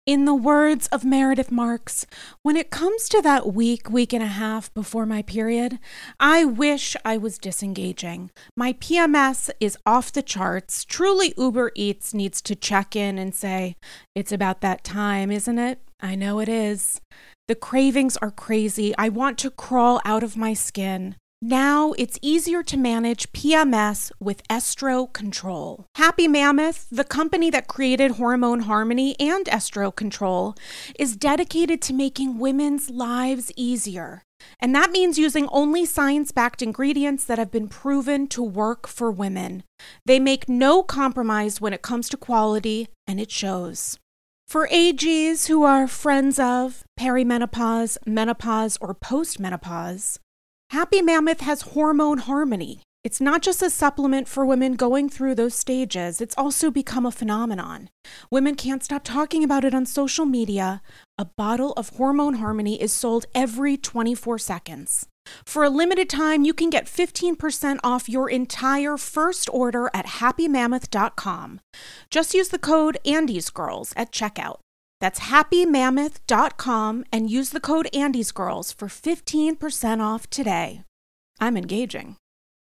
In the words of Meredith Marks, when it comes to that week and a half before my period, I wish I was disengaging. My PMS is off the charts. Truly, Uber Eats needs to check in and say, it's about that time, isn't it? I know it is. The cravings are crazy. I want to crawl out of my skin. Now it's easier to manage PMS with Estro Control. Happy Mammoth, the company that created Hormone Harmony and Estro Control, is dedicated to making women's lives easier. And that means using only science-backed ingredients that have been proven to work for women. They make no compromise when it comes to quality, and it shows. For AGs who are friends of perimenopause, menopause, or postmenopause, Happy Mammoth has Hormone Harmony. It's not just a supplement for women going through those stages, it's also become a phenomenon. Women can't stop talking about it on social media. A bottle of Hormone Harmony is sold every 24 seconds. For a limited time, you can get 15% off your entire first order at happymammoth.com. Just use the code AndysGirls at checkout. That's happymammoth.com and use the code AndysGirls for 15% off today. I'm engaging.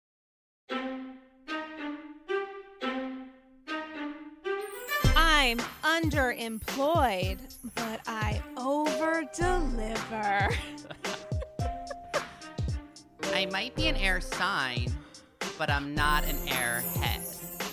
I'm underemployed, but I over-deliver. I might be an air sign, but I'm not an airhead.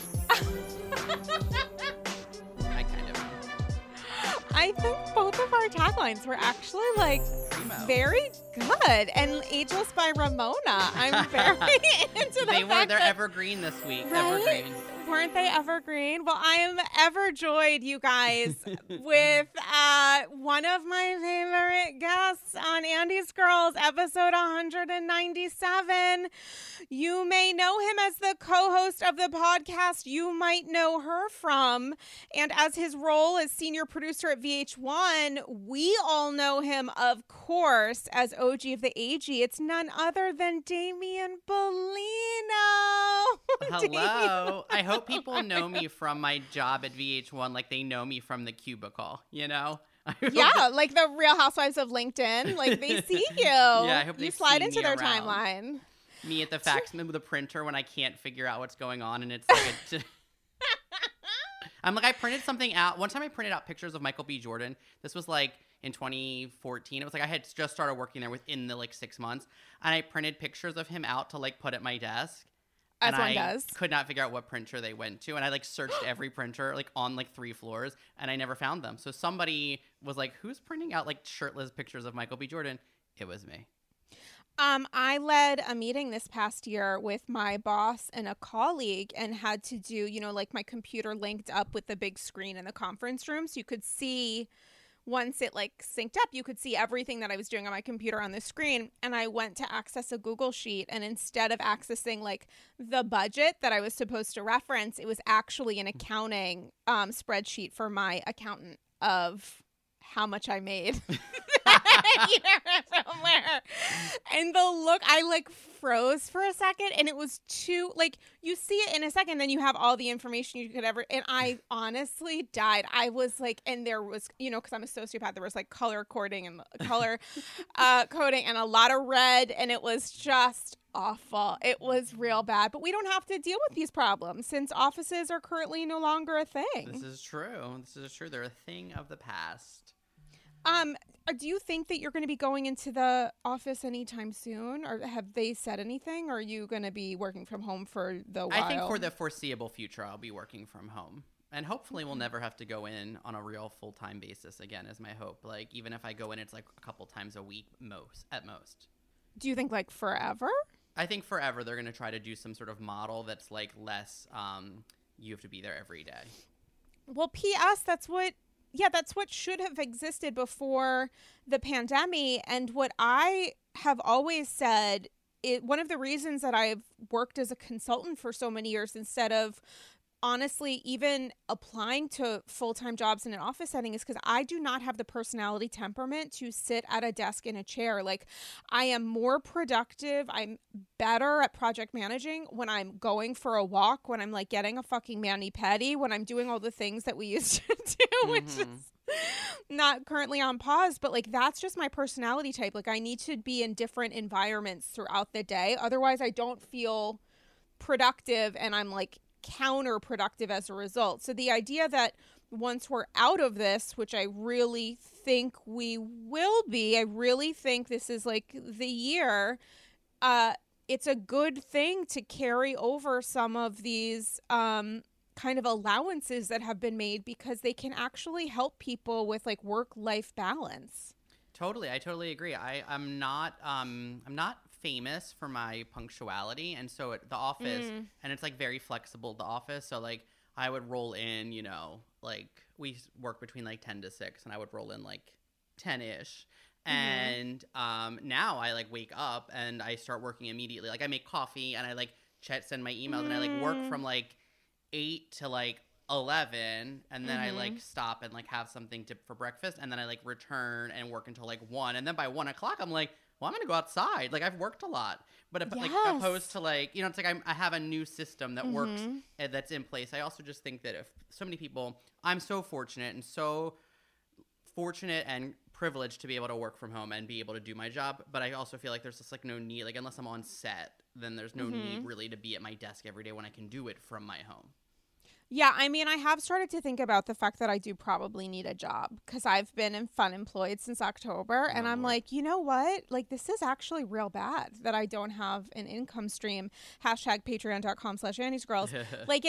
I kind of am. I think both of our taglines were actually Primo. very good. And Ageless by Ramona. I'm very into the They're evergreen this week. Right? Evergreen. Weren't they evergreen? Well, I am overjoyed, you guys, with one of my favorite guests on Andy's Girls, episode 197. You may know him as the co-host of the podcast you might know her from. And as his role as senior producer at VH1, we all know him, of course, as OG of the AG. It's none other than Damien Bellino. Hello. I hope people know me from my job at VH1 like they know me from the cubicle, you know? Yeah, like the Real Housewives of LinkedIn. Like, they see you. Yeah, I hope you slide into their around. timeline. Me at the fax with the printer when I can't figure out what's going on, and it's like I'm like, I printed something out. One time I printed out pictures of Michael B. Jordan. This was like in 2014. It was like I had just started working there within the 6 months, and I printed pictures of him out to put at my desk. As and one I does. Could not figure out what printer they went to, and I searched every printer on 3 floors, and I never found them. So somebody was like, "Who's printing out shirtless pictures of Michael B. Jordan?" It was me. I led a meeting this past year with my boss and a colleague and had to do, my computer linked up with the big screen in the conference room. So you could see, once it synced up, you could see everything that I was doing on my computer on the screen. And I went to access a Google Sheet, and instead of accessing the budget that I was supposed to reference, it was actually an accounting spreadsheet for my accountant of how much I made. From where. And the look, I froze for a second, and it was too you see it in a second, then you have all the information you could ever, and I honestly died. I was and there was, because I'm a sociopath, there was color coding and color coding and a lot of red, and it was just awful. It was real bad, but we don't have to deal with these problems since offices are currently no longer a thing. This is true. They're a thing of the past. Do you think that you're going to be going into the office anytime soon, or have they said anything? Or are you going to be working from home for the while? I think for the foreseeable future, I'll be working from home. And hopefully we'll never have to go in on a real full-time basis again, is my hope. Even if I go in, it's a couple times a week at most. Do you think forever? I think forever they're going to try to do some sort of model that's less, you have to be there every day. Well, P.S., that's what should have existed before the pandemic. And what I have always said, one of the reasons that I've worked as a consultant for so many years instead of honestly even applying to full-time jobs in an office setting is because I do not have the personality temperament to sit at a desk in a chair. I am more productive. I'm better at project managing when I'm going for a walk, when I'm getting a fucking mani-pedi, when I'm doing all the things that we used to do, which is not currently on pause, but like that's just my personality type. Like I need to be in different environments throughout the day. Otherwise I don't feel productive and I'm like counterproductive as a result. So the idea that once we're out of this, which I really think we will be, I really think this is like the year, it's a good thing to carry over some of these kind of allowances that have been made because they can actually help people with like work-life balance. Totally. I totally agree. I'm not famous for my punctuality, and so at the office, and it's like very flexible, the office, so like I would roll in, you know, like we work between like 10 to 6 and I would roll in like 10ish. And now I like wake up and I start working immediately. Like I make coffee and I like send my emails and I like work from like 8 to like 11, and then I like stop and like have something for breakfast, and then I like return and work until like 1, and then by 1 o'clock I'm like, well, I'm gonna go outside. Like I've worked a lot, but like opposed to like, you know, it's like I have a new system that works that's in place. I also just think that if so many people, I'm so fortunate and privileged to be able to work from home and be able to do my job, but I also feel like there's just like no need, like unless I'm on set, then there's no need really to be at my desk every day when I can do it from my home. Yeah, I mean, I have started to think about the fact that I do probably need a job because I've been unemployed since October. And I'm like, you know what? Like, this is actually real bad that I don't have an income stream. #patreon.com/AnniesGirls. Like,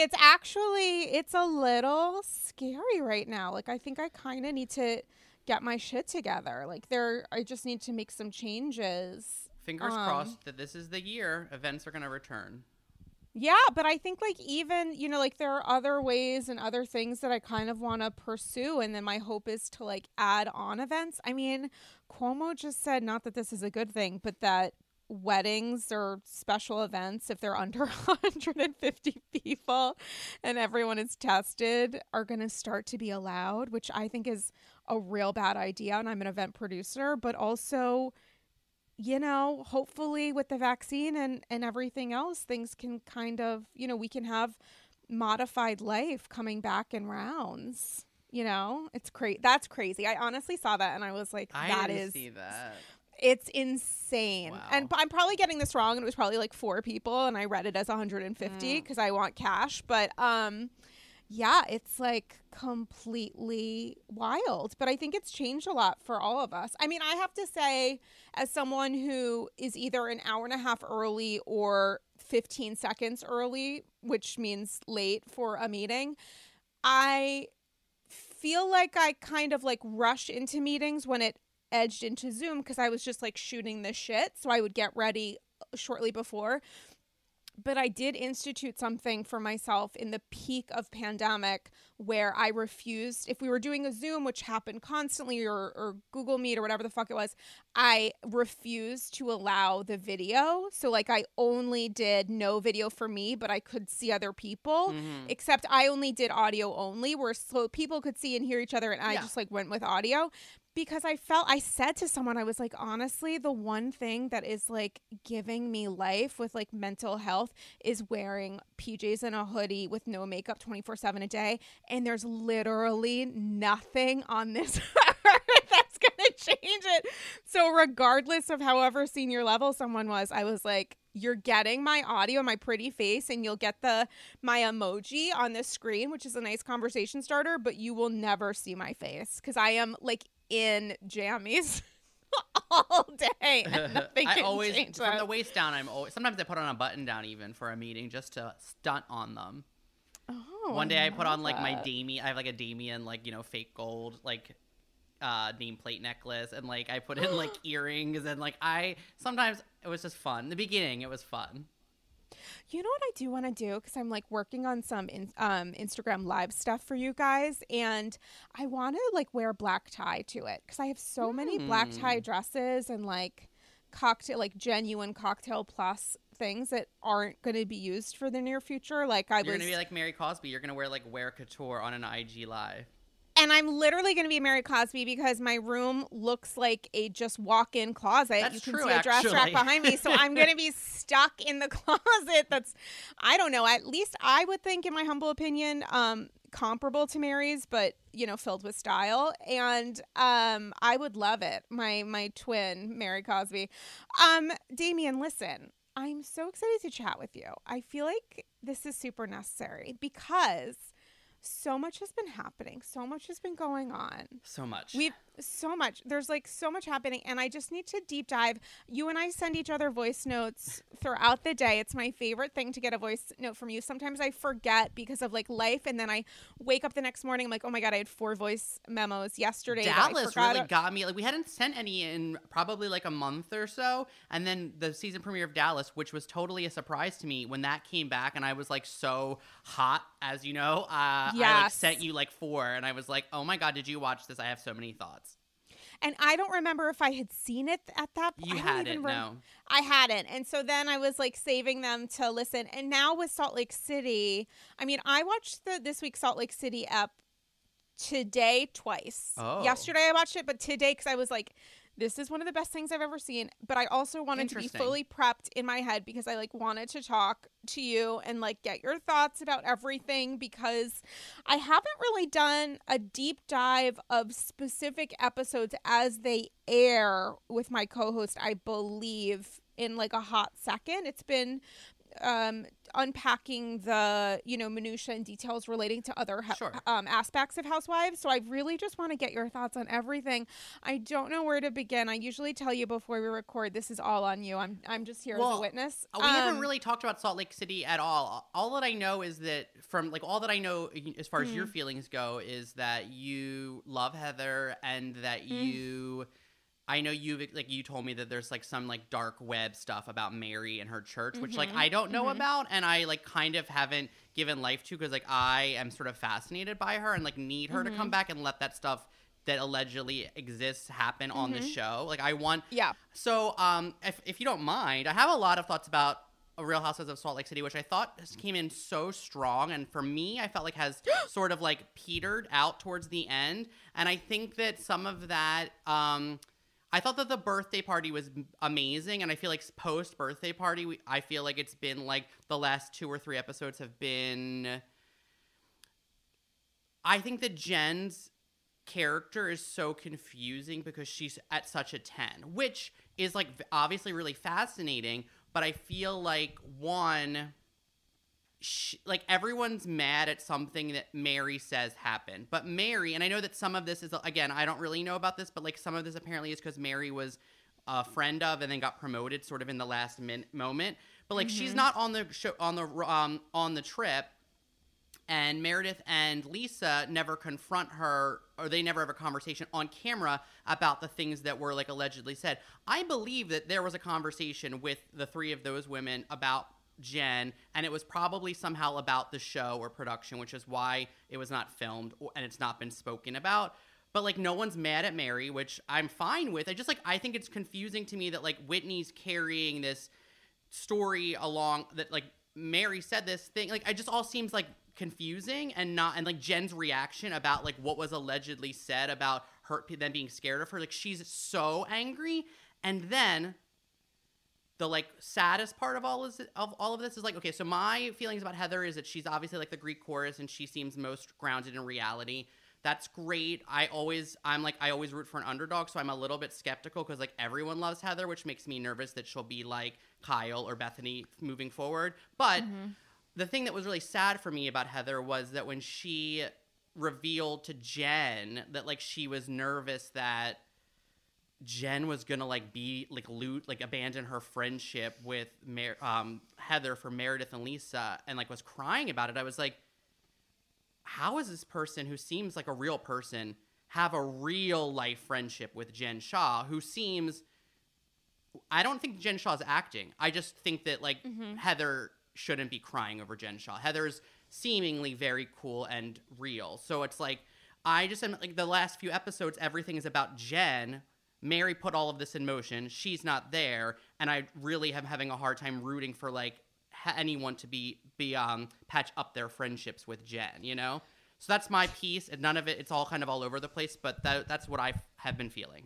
it's a little scary right now. Like, I think I kind of need to get my shit together. Like, I just need to make some changes. Fingers crossed that this is the year events are going to return. Yeah, but I think like even, you know, like there are other ways and other things that I kind of want to pursue. And then my hope is to like add on events. I mean, Cuomo just said, not that this is a good thing, but that weddings or special events, if they're under 150 people and everyone is tested, are going to start to be allowed, which I think is a real bad idea. And I'm an event producer, but also, you know, hopefully with the vaccine and everything else, things can kind of, you know, we can have modified life coming back in rounds. You know, it's crazy. That's crazy. I honestly saw that and I was like, I didn't see that. It's insane. Wow. And I'm probably getting this wrong. And it was probably like 4 people and I read it as 150 because I want cash. But yeah, it's like completely wild. But I think it's changed a lot for all of us. I mean, I have to say, as someone who is either an hour and a half early or 15 seconds early, which means late for a meeting, I feel like I kind of like rush into meetings when it edged into Zoom because I was just like shooting the shit. So I would get ready shortly before. But I did institute something for myself in the peak of pandemic where I refused, if we were doing a Zoom, which happened constantly, or Google Meet or whatever the fuck it was, I refused to allow the video. So like I only did no video for me, but I could see other people, except I only did audio only, where so people could see and hear each other, and I just like went with audio. Because I said to someone, I was like, honestly, the one thing that is like giving me life with like mental health is wearing PJs and a hoodie with no makeup 24/7 a day. And there's literally nothing on this earth that's going to change it. So regardless of however senior level someone was, I was like, you're getting my audio, my pretty face, and you'll get my emoji on the screen, which is a nice conversation starter, but you will never see my face because I am like in jammies all day. And nothing can change from the waist down, sometimes I put on a button down even for a meeting just to stunt on them. Oh, one day I put on like my Damien, I have like a Damien, like, you know, fake gold like nameplate necklace, and like I put in like earrings, and like sometimes it was just fun. In the beginning it was fun. You know what I do want to do, because I'm like working on some Instagram live stuff for you guys, and I want to like wear black tie to it because I have so many black tie dresses and like genuine cocktail plus things that aren't going to be used for the near future. Like you're going to be like Mary Cosby. You're going to wear like Wear Couture on an IG live. And I'm literally going to be Mary Cosby because my room looks like a just walk-in closet. That's you can true, see a dress rack actually. behind me. So I'm going to be stuck in the closet. That's, I don't know. At least I would think, in my humble opinion, comparable to Mary's, but filled with style. And I would love it. My twin, Mary Cosby. Damien, listen. I'm so excited to chat with you. I feel like this is super necessary because so much has been happening. So much has been going on. So much. So much. There's like so much happening, and I just need to deep dive. You and I send each other voice notes throughout the day. It's my favorite thing to get a voice note from you. Sometimes I forget because of like life, and then I wake up the next morning, I'm like, oh my God, I had 4 voice memos yesterday. Dallas really got me. Like, we hadn't sent any in probably like a month or so, and then the season premiere of Dallas, which was totally a surprise to me when that came back, and I was like so hot, as you know. I like sent you like 4, and I was like, oh my God, did you watch this? I have so many thoughts. And I don't remember if I had seen it at that point. You hadn't, no. I hadn't. And so then I was like saving them to listen. And now with Salt Lake City, I mean, I watched this week's Salt Lake City ep today twice. Oh. Yesterday I watched it, but today, because I was like, this is one of the best things I've ever seen. But I also wanted to be fully prepped in my head because I like wanted to talk to you and like get your thoughts about everything, because I haven't really done a deep dive of specific episodes as they air with my co-host, I believe, in like a hot second. It's been unpacking the minutia and details relating to other aspects of Housewives. So I really just want to get your thoughts on everything. I don't know where to begin. I usually tell you before we record, this is all on you. I'm just here as a witness. We haven't really talked about Salt Lake City at all. All that I know is that all that I know as far as your feelings go is that you love Heather, and that I know you told me that there's like some like dark web stuff about Mary and her church, which like I don't know about, and I like kind of haven't given life to, because like I am sort of fascinated by her and like need her to come back and let that stuff that allegedly exists happen on the show. Like I want, So if you don't mind, I have a lot of thoughts about a Real Housewives of Salt Lake City, which I thought came in so strong, and for me, I felt like has sort of like petered out towards the end, and I think that some of that. I thought that the birthday party was amazing, and I feel like post-birthday party, I feel like it's been like the last 2 or 3 episodes have been... I think that Jen's character is so confusing because she's at such a 10, which is like obviously really fascinating, but I feel like like everyone's mad at something that Mary says happened. But Mary, and I know that some of this is, again, I don't really know about this, but like some of this apparently is because Mary was a friend of and then got promoted sort of in the last moment. But like she's not on the show, on the trip, and Meredith and Lisa never confront her, or they never have a conversation on camera about the things that were like allegedly said. I believe that there was a conversation with the 3 of those women about Jen, and it was probably somehow about the show or production, which is why it was not filmed and it's not been spoken about. But like no one's mad at Mary, which I'm fine with. I think it's confusing to me that like Whitney's carrying this story along, that like Mary said this thing. Like it just all seems like confusing, and like Jen's reaction about like what was allegedly said about her, them being scared of her. Like she's so angry, and then the like saddest part of all of this is like, okay, so my feelings about Heather is that she's obviously like the Greek chorus, and she seems most grounded in reality. That's great. I always root for an underdog, so I'm a little bit skeptical because like everyone loves Heather, which makes me nervous that she'll be like Kyle or Bethany moving forward. But the thing that was really sad for me about Heather was that when she revealed to Jen that like she was nervous that Jen was gonna like be like abandon her friendship with Heather for Meredith and Lisa, and like was crying about it. I was like, how is this person who seems like a real person have a real life friendship with Jen Shah, who seems... I don't think Jen Shah's acting. I just think that like Heather shouldn't be crying over Jen Shah. Heather's seemingly very cool and real. So it's like, I just am like, the last few episodes, everything is about Jen. Mary put all of this in motion. She's not there, and I really am having a hard time rooting for like anyone to be patch up their friendships with Jen, you know? So that's my piece. And none of it, it's all kind of all over the place, but that's what I have been feeling.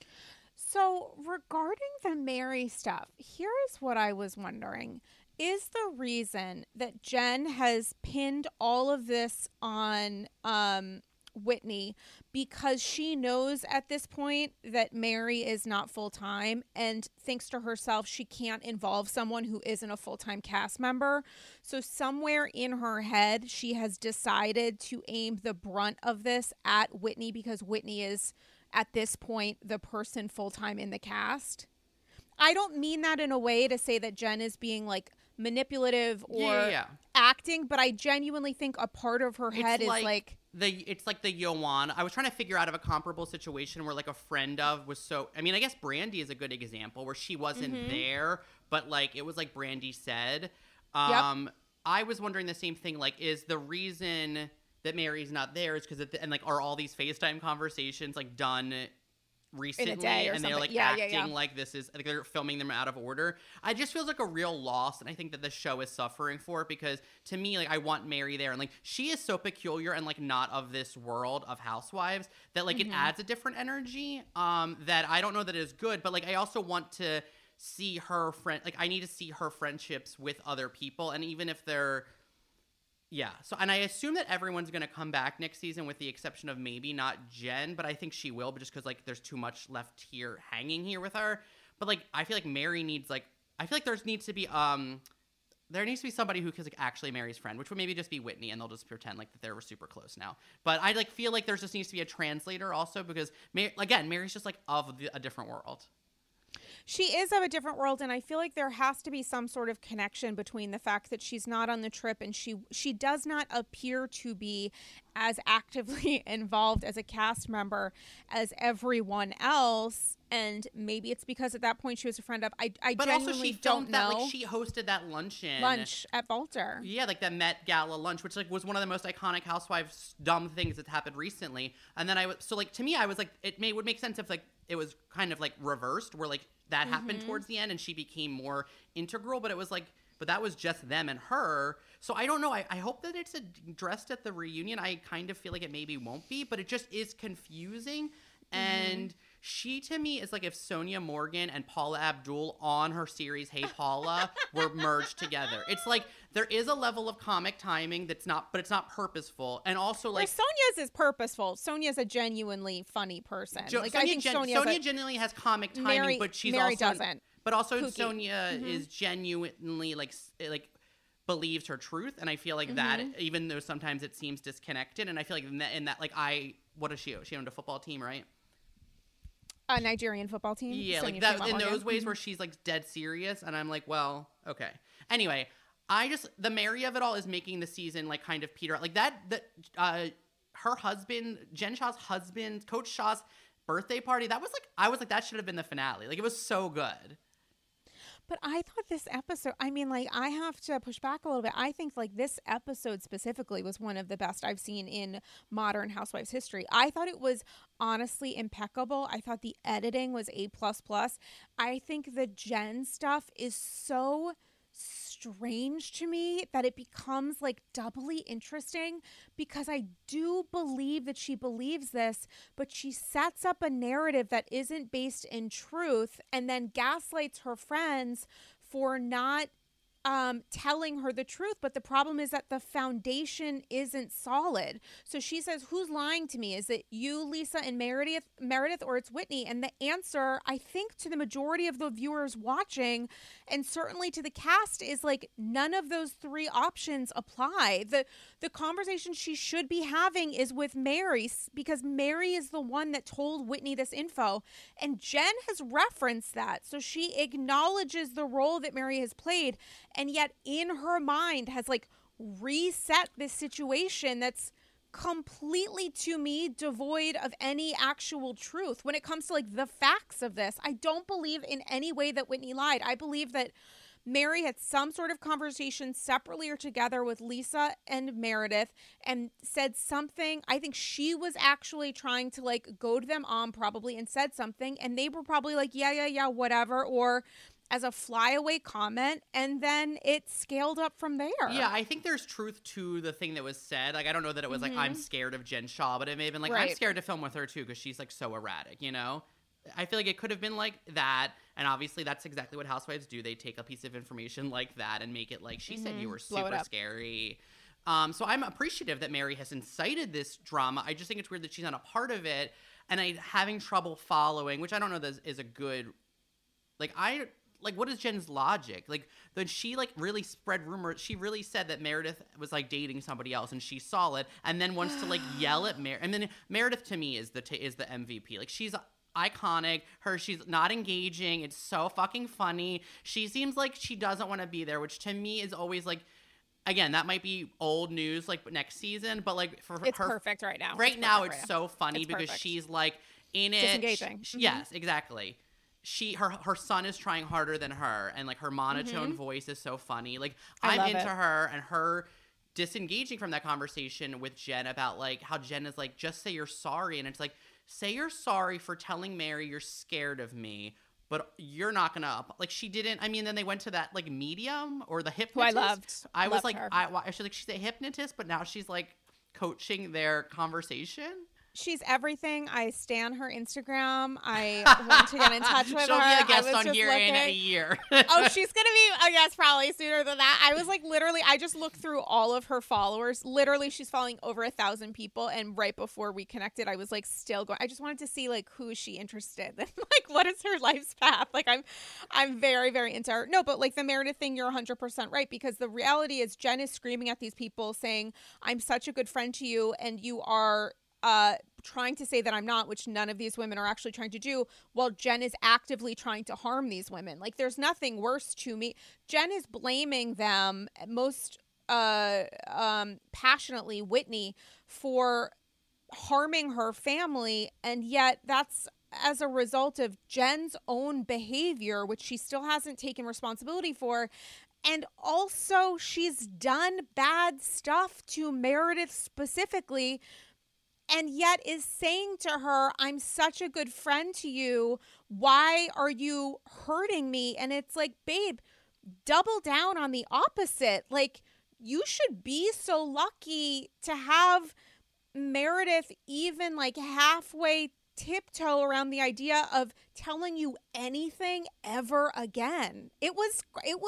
So regarding the Mary stuff, here is what I was wondering. Is the reason that Jen has pinned all of this on Whitney because she knows at this point that Mary is not full-time and thinks to herself she can't involve someone who isn't a full-time cast member? So somewhere in her head, she has decided to aim the brunt of this at Whitney because Whitney is, at this point, the person full-time in the cast. I don't mean that in a way to say that Jen is being like manipulative or acting, but I genuinely think a part of her head is like it's like the Yoan. I was trying to figure out of a comparable situation where like a friend of was so. I mean, I guess Brandy is a good example where she wasn't there, but like it was like Brandy said. I was wondering the same thing. Like, is the reason that Mary's not there is because and like are all these FaceTime conversations like done recently in a day or and something. They're like acting like this is like they're filming them out of order. I just feels like a real loss, and I think that the show is suffering for it because to me, like, I want Mary there, and like she is so peculiar and like not of this world of Housewives that like it adds a different energy that I don't know that is good, but like I also want to see her I need to see her friendships with other people, and even if they're so, and I assume that everyone's going to come back next season with the exception of maybe not Jen, but I think she will, but just because, like, there's too much left here, hanging here with her. But, like, I feel like Mary needs, like, I feel like there needs to be somebody who is, like, actually Mary's friend, which would maybe just be Whitney, and they'll just pretend, like, that they're super close now. But I, like, feel like there just needs to be a translator also because, again, Mary's just, like, of a different world. She is of a different world, and I feel like there has to be some sort of connection between the fact that she's not on the trip and she does not appear to be as actively involved as a cast member as everyone else. And maybe it's because at that point she was a friend of. I but genuinely also she don't know. Like she hosted that lunch at Vaulter. Yeah, like that Met Gala lunch, which like was one of the most iconic Housewives dumb things that's happened recently. And then to me I was like, would make sense if like it was kind of like reversed, where like that happened towards the end and she became more integral. But it was like, but that was just them and her. So I don't know. I hope that it's addressed at the reunion. I kind of feel like it maybe won't be, but it just is confusing. And she, to me, is like if Sonia Morgan and Paula Abdul on her series Hey Paula were merged together. It's like there is a level of comic timing but it's not purposeful. And also like Sonia's is purposeful. Sonia's a genuinely funny person. Sonia genuinely has comic timing, but Mary doesn't. But also kooky. Sonia is genuinely like believes her truth, and I feel like that, even though sometimes it seems disconnected, and I feel like in that like what does she own? She owned a football team, right? A Nigerian football team. Yeah, like that in those ways where she's like dead serious, and I'm like, well, okay. Anyway, the Mary of it all is making the season like kind of peter out. Like her husband, Jen Shah's husband, Coach Shah's birthday party. That was like, I was like, that should have been the finale. Like it was so good. But I thought this episode, I mean, like, I have to push back a little bit. I think, like, this episode specifically was one of the best I've seen in modern Housewives history. I thought it was honestly impeccable. I thought the editing was A++. I think the Jen stuff is so strange to me that it becomes like doubly interesting because I do believe that she believes this, but she sets up a narrative that isn't based in truth and then gaslights her friends for not telling her the truth. But the problem is that the foundation isn't solid. So she says, who's lying to me? Is it you, Lisa, and Meredith, or it's Whitney? And the answer, I think, to the majority of the viewers watching, and certainly to the cast, is like none of those three options apply. The conversation she should be having is with Mary, because Mary is the one that told Whitney this info. And Jen has referenced that. So she acknowledges the role that Mary has played, and yet in her mind has like reset this situation that's completely, to me, devoid of any actual truth. When it comes to like the facts of this, I don't believe in any way that Whitney lied. I believe that Mary had some sort of conversation separately or together with Lisa and Meredith and said something. I think she was actually trying to like goad them on probably and said something, and they were probably like, yeah, whatever. Or as a flyaway comment, and then it scaled up from there. Yeah, I think there's truth to the thing that was said. Like, I don't know that it was like, I'm scared of Jen Shah, but it may have been like, I'm scared to film with her too because she's like so erratic, you know? I feel like it could have been like that, and obviously that's exactly what housewives do. They take a piece of information like that and make it like, she said you were super scary. So I'm appreciative that Mary has incited this drama. I just think it's weird that she's not a part of it, and I'm having trouble following, which I don't know that is a good, what is Jen's logic? Like, then she, like, really spread rumors. She really said that Meredith was, like, dating somebody else, and she saw it, and then wants to, like, yell at Meredith. And then Meredith, to me, is the MVP. Like, she's iconic. She's not engaging. It's so fucking funny. She seems like she doesn't want to be there, which to me is always, like, again, that might be old news, like, next season, but, like, for her. It's perfect right now. Right now, it's so funny because she's, like, in it. Disengaging. Yes, exactly. Her son is trying harder than her, and like her monotone voice is so funny. Like, I'm into her, and her disengaging from that conversation with Jen about like how Jen is like, just say you're sorry, and it's like, say you're sorry for telling Mary you're scared of me, but you're not gonna, like, she didn't. I mean, then they went to that like medium or the hypnotist. Who I loved. I was like, she's a hypnotist, but now she's like coaching their conversation. She's everything. I stan her Instagram. I want to get in touch with her. She'll be a guest on here in a year. Oh, she's going to be a guest probably sooner than that. I was like, literally, I just looked through all of her followers. Literally, she's following over 1,000 people. And right before we connected, I was like, still going. I just wanted to see like, who is she interested in? Like, what is her life's path? Like, I'm very, very into her. No, but like the Meredith thing, you're 100% right. Because the reality is Jen is screaming at these people saying, I'm such a good friend to you. And you are trying to say that I'm not, which none of these women are actually trying to do, while Jen is actively trying to harm these women. Like, there's nothing worse to me. Jen is blaming them most passionately, Whitney, for harming her family, and yet that's as a result of Jen's own behavior, which she still hasn't taken responsibility for. And also, she's done bad stuff to Meredith specifically, and yet is saying to her, I'm such a good friend to you. Why are you hurting me? And it's like, babe, double down on the opposite. Like, you should be so lucky to have Meredith even like halfway tiptoe around the idea of telling you anything ever again. It was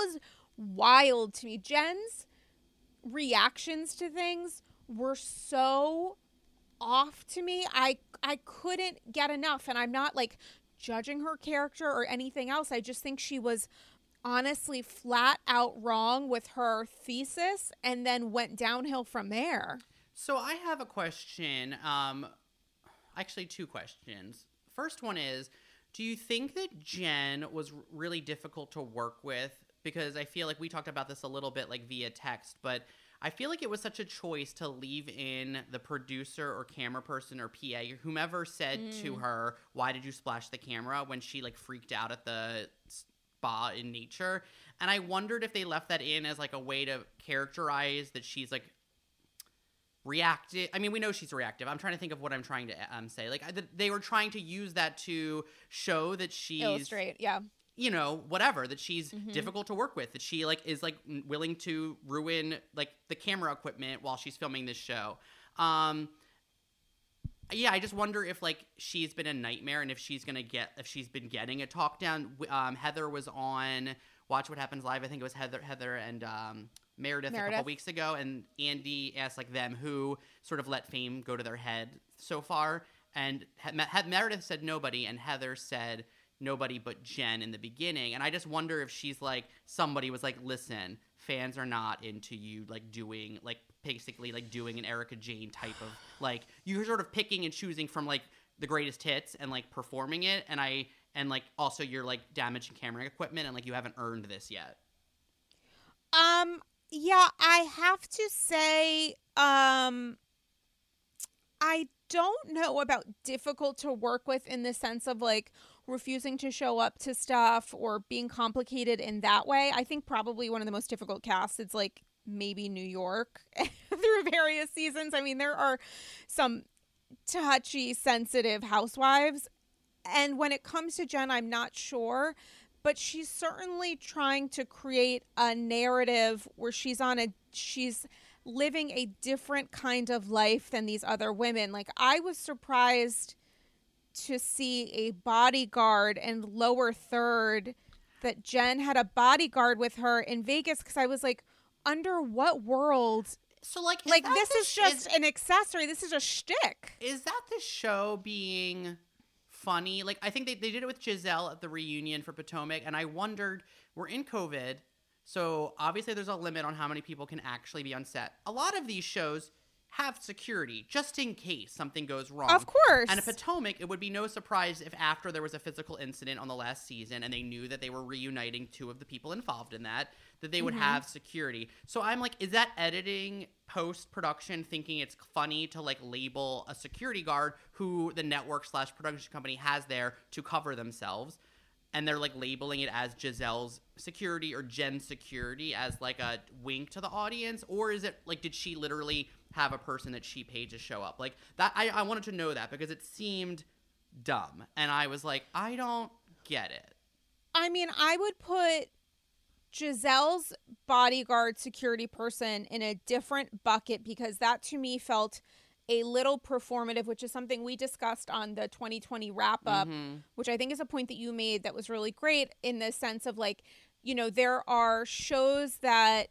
wild to me. Jen's reactions to things were so off to me. I couldn't get enough, and I'm not like judging her character or anything else. I just think she was honestly flat out wrong with her thesis and then went downhill from there. So I have a question, actually two questions. First one is, do you think that Jen was really difficult to work with? Because I feel like we talked about this a little bit like via text, but I feel like it was such a choice to leave in the producer or camera person or PA, whomever said to her, why did you splash the camera, when she like freaked out at the spa in nature. And I wondered if they left that in as like a way to characterize that she's like reactive. I mean, we know she's reactive. I'm trying to think of what I'm trying to say. Like, they were trying to use that to show that she's... Illustrate, yeah. You know, whatever, that she's difficult to work with, that she like is like willing to ruin like the camera equipment while she's filming this show. Yeah, I just wonder if like she's been a nightmare, and if she's been getting a talk down. Heather was on Watch What Happens Live. I think it was Heather and Meredith a couple weeks ago, and Andy asked like them who sort of let fame go to their head so far, and Meredith said nobody, and Heather said nobody but Jen in the beginning. And I just wonder if she's like, somebody was like, listen, fans are not into you like doing like basically like doing an Erika Jayne type of like, you're sort of picking and choosing from like the greatest hits and like performing it, and like also you're like damaging camera equipment, and like you haven't earned this yet. Yeah, I have to say, I don't know about difficult to work with in the sense of like refusing to show up to stuff or being complicated in that way. I think probably one of the most difficult casts is like maybe New York through various seasons. I mean, there are some touchy, sensitive housewives. And when it comes to Jen, I'm not sure. but she's certainly trying to create a narrative where she's living a different kind of life than these other women. Like, I was surprised to see a bodyguard and lower third that Jen had a bodyguard with her in Vegas, because I was like, under what world? So, like this is just an accessory. This is a shtick. Is that the show being funny? Like, I think they did it with Giselle at the reunion for Potomac, and I wondered, we're in COVID, so obviously there's a limit on how many people can actually be on set. A lot of these shows have security just in case something goes wrong. Of course. And at Potomac, it would be no surprise if after there was a physical incident on the last season and they knew that they were reuniting two of the people involved in that they would have security. So I'm like, is that editing, post-production, thinking it's funny to like label a security guard who the network / production company has there to cover themselves? And they're like labeling it as Giselle's security or Jen's security as like a wink to the audience? Or is it like, did she literally have a person that she paid to show up? Like that, I wanted to know that because it seemed dumb. And I was like, I don't get it. I mean, I would put Giselle's bodyguard security person in a different bucket, because that to me felt a little performative, which is something we discussed on the 2020 wrap up, which I think is a point that you made that was really great, in the sense of like, you know, there are shows that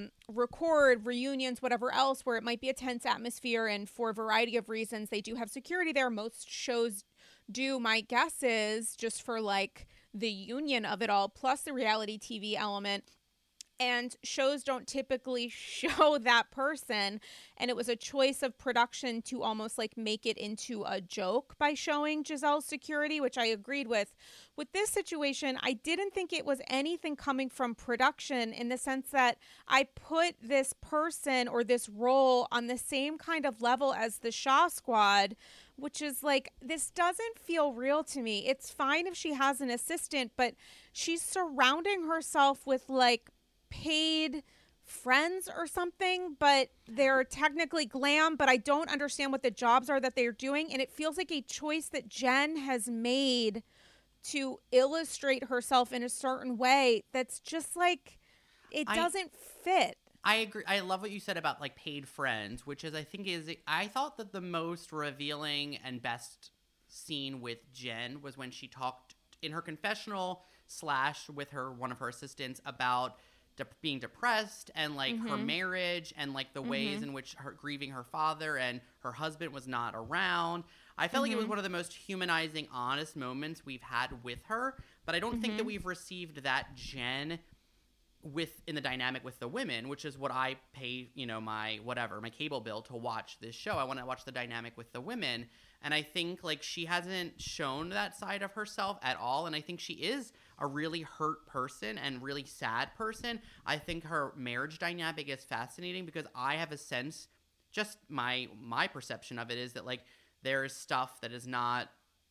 record reunions, whatever else, where it might be a tense atmosphere, and for a variety of reasons, they do have security there. Most shows do, my guess is, just for like the union of it all, plus the reality TV element. And shows don't typically show that person. And it was a choice of production to almost like make it into a joke by showing Giselle's security, which I agreed with. With this situation, I didn't think it was anything coming from production, in the sense that I put this person or this role on the same kind of level as the Shaw Squad, which is like, this doesn't feel real to me. It's fine if she has an assistant, but she's surrounding herself with like paid friends or something, but they're technically glam, but I don't understand what the jobs are that they're doing. And it feels like a choice that Jen has made to illustrate herself in a certain way that's just like, it doesn't fit. I agree. I love what you said about like paid friends, which is, I thought that the most revealing and best scene with Jen was when she talked in her confessional / with one of her assistants about being depressed and like her marriage and like the ways in which her grieving her father and her husband was not around. I felt like it was one of the most humanizing, honest moments we've had with her, but I don't think that we've received that Jen in the dynamic with the women, which is what I pay, you know, my cable bill to watch this show. I want to watch the dynamic with the women. And I think like she hasn't shown that side of herself at all. And I think she is a really hurt person and really sad person. I think her marriage dynamic is fascinating because I have a sense, just my perception of it is that like there is stuff that is not,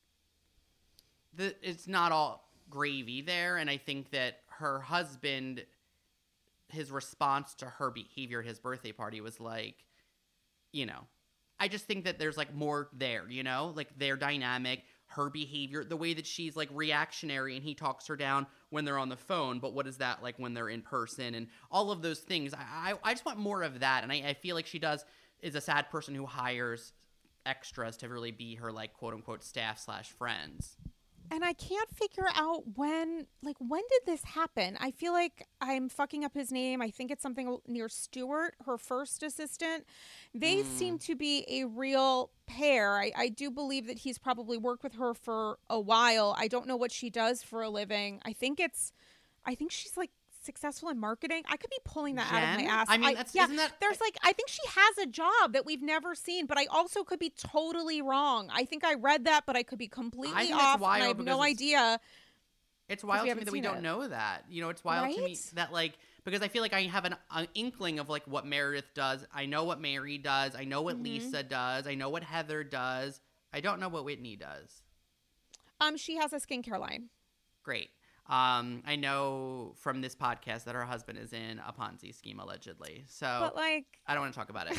it's not all gravy there. And I think that her husband, his response to her behavior at his birthday party was like, you know, I just think that there's like more there, you know, like their dynamic, her behavior, the way that she's like reactionary and he talks her down when they're on the phone. But what is that like when they're in person and all of those things? I just want more of that. And I feel like she is a sad person who hires extras to really be her like quote unquote staff / friends. And I can't figure out when did this happen? I feel like I'm fucking up his name. I think it's something near Stewart, her first assistant. They seem to be a real pair. I do believe that he's probably worked with her for a while. I don't know what she does for a living. I think she's like successful in marketing. I could be pulling that out of my ass. I mean, isn't that... There's like, I think she has a job that we've never seen, but I also could be totally wrong. I think I read that, but I could be completely off, and I have no idea. It's wild to me that we don't know that. You know, it's wild to me that like, because I feel like I have an inkling of like what Meredith does. I know what Mary does. I know what Lisa does. I know what Heather does. I don't know what Whitney does. She has a skincare line. Great. I know from this podcast that her husband is in a Ponzi scheme allegedly. So But like, I don't want to talk about it.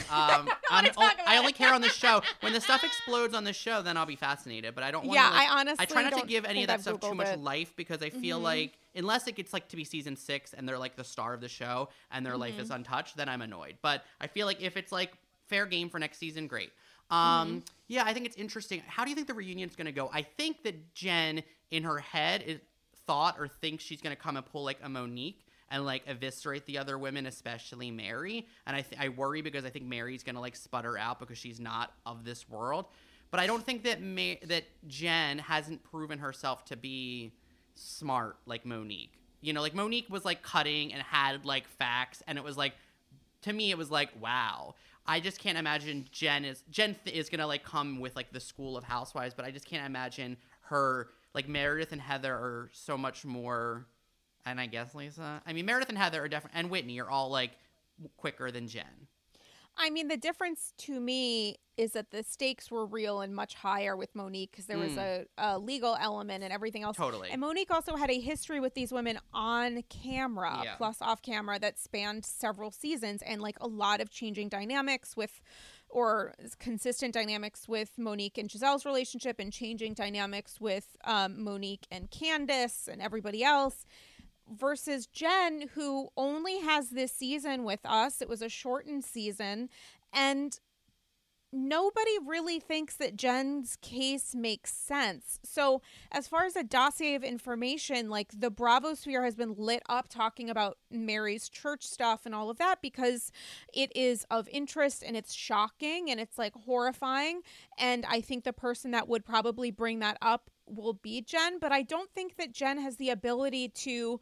I I only care on the show. When the stuff explodes on the show, then I'll be fascinated. But I don't want yeah, to. Like, I honestly I try not to don't give any of think that I've stuff too Googled much it. life because I feel like unless it gets like to be season 6 and they're like the star of the show and their life is untouched, then I'm annoyed. But I feel like if it's like fair game for next season, great. Yeah, I think it's interesting. How do you think the reunion's going to go? I think that Jen in her head thought or thinks she's going to come and pull like a Monique and like eviscerate the other women, especially Mary. And I worry because I think Mary's going to like sputter out because she's not of this world. But I don't think that that Jen hasn't proven herself to be smart like Monique. You know, like Monique was like cutting and had like facts, and it was like, to me, it was like, wow. I just can't imagine Jen is gonna like come with like the school of housewives, but I just can't imagine her. Like Meredith and Heather are so much more, and I guess Lisa. I mean, Meredith and Heather are definitely, and Whitney are all like quicker than Jen. I mean, the difference to me is that the stakes were real and much higher with Monique because there was a legal element and everything else. Totally. And Monique also had a history with these women on camera plus off camera that spanned several seasons and like a lot of changing dynamics or consistent dynamics with Monique and Giselle's relationship and changing dynamics with Monique and Candace and everybody else. Versus Jen, who only has this season with us. It was a shortened season. And nobody really thinks that Jen's case makes sense. So as far as a dossier of information, like the Bravo sphere has been lit up talking about Mary's church stuff and all of that because it is of interest and it's shocking and it's like horrifying. And I think the person that would probably bring that up will be Jen, but I don't think that Jen has the ability to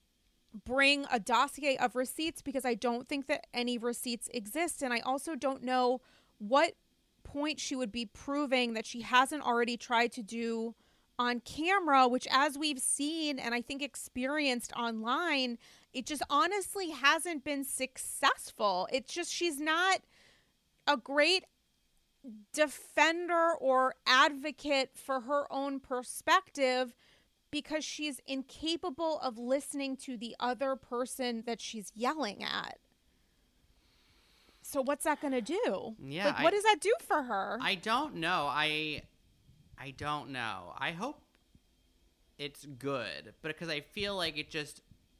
bring a dossier of receipts because I don't think that any receipts exist. And I also don't know what point she would be proving that she hasn't already tried to do on camera, which as we've seen and I think experienced online, it just honestly hasn't been successful. It's just she's not a great defender or advocate for her own perspective because she's incapable of listening to the other person that she's yelling at. So what's that going to do? Yeah, like, what does that do for her? I don't know. I don't know. I hope it's good, but because I feel like it just.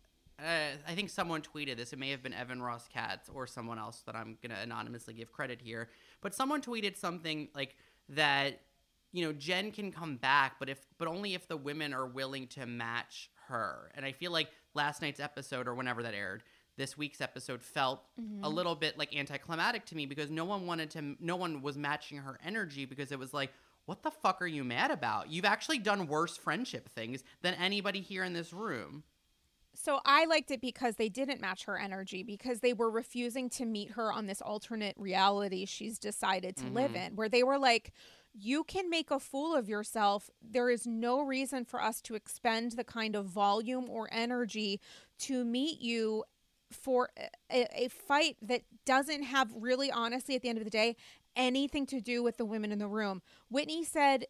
I think someone tweeted this. It may have been Evan Ross Katz or someone else that I'm gonna anonymously give credit here. But someone tweeted something like that. You know, Jen can come back, but only if the women are willing to match her. And I feel like last night's episode or whenever that aired, this week's episode felt a little bit like anticlimactic to me because no one was matching her energy because it was like, what the fuck are you mad about? You've actually done worse friendship things than anybody here in this room. So I liked it because they didn't match her energy because they were refusing to meet her on this alternate reality she's decided to live in, where they were like, you can make a fool of yourself. There is no reason for us to expend the kind of volume or energy to meet you for a fight that doesn't have really, honestly, at the end of the day, anything to do with the women in the room. Whitney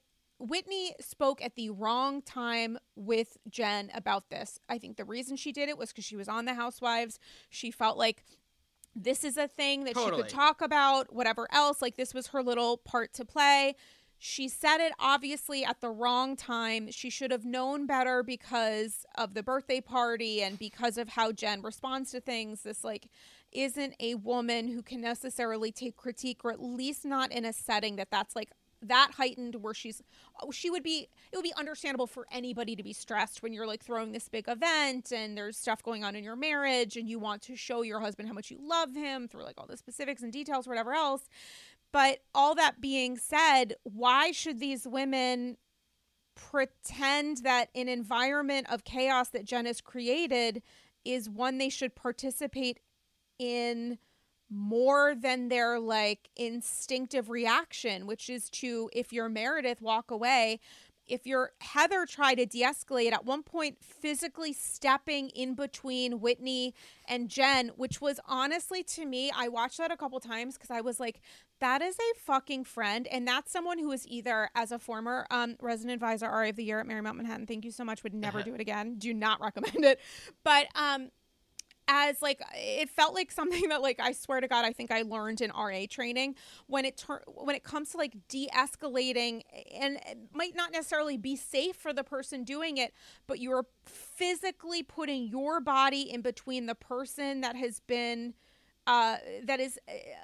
spoke at the wrong time with Jen about this. I think the reason she did it was because she was on The Housewives. She felt like this is a thing that she could talk about, whatever else. Like this was her little part to play. She said it obviously at the wrong time. She should have known better because of the birthday party and because of how Jen responds to things. This like isn't a woman who can necessarily take critique, or at least not in a setting that's like that heightened where it would be understandable for anybody to be stressed when you're like throwing this big event and there's stuff going on in your marriage and you want to show your husband how much you love him through like all the specifics and details or whatever else. But all that being said, why should these women pretend that an environment of chaos that Jen has created is one they should participate in more than their like instinctive reaction, which is to, if you're Meredith, walk away. if your Heather tried to de-escalate at one point, physically stepping in between Whitney and Jen, which was honestly, to me, I watched that a couple times because I was like, that is a fucking friend. And that's someone who is either, as a former resident advisor RA of the Year at Marymount Manhattan, thank you so much, would never do it again. Do not recommend it. But as like, it felt like something that, like, I swear to God, I think I learned in RA training when it comes to like de-escalating, and it might not necessarily be safe for the person doing it, but you're physically putting your body in between the person that has been that is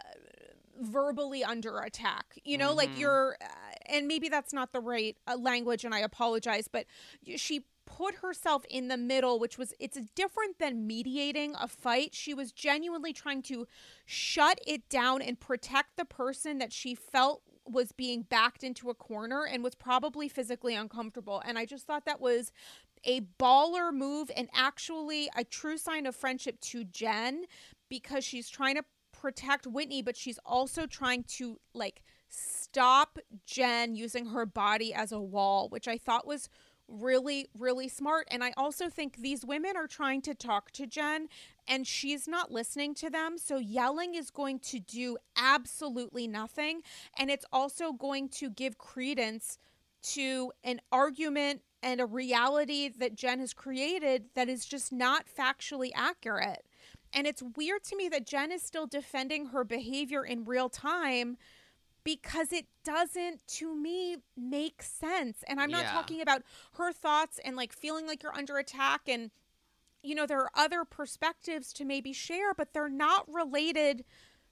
verbally under attack, you know, like you're and maybe that's not the right language, and I apologize, but she put herself in the middle, which was, it's different than mediating a fight. She was genuinely trying to shut it down and protect the person that she felt was being backed into a corner and was probably physically uncomfortable. And I just thought that was a baller move, and actually a true sign of friendship to Jen, because she's trying to protect Whitney, but she's also trying to like stop Jen using her body as a wall, which I thought was really, really smart. And I also think these women are trying to talk to Jen and she's not listening to them. So yelling is going to do absolutely nothing. And it's also going to give credence to an argument and a reality that Jen has created that is just not factually accurate. And it's weird to me that Jen is still defending her behavior in real time, because it doesn't, to me, make sense. And I'm not talking about her thoughts and like feeling like you're under attack. And, you know, there are other perspectives to maybe share, but they're not related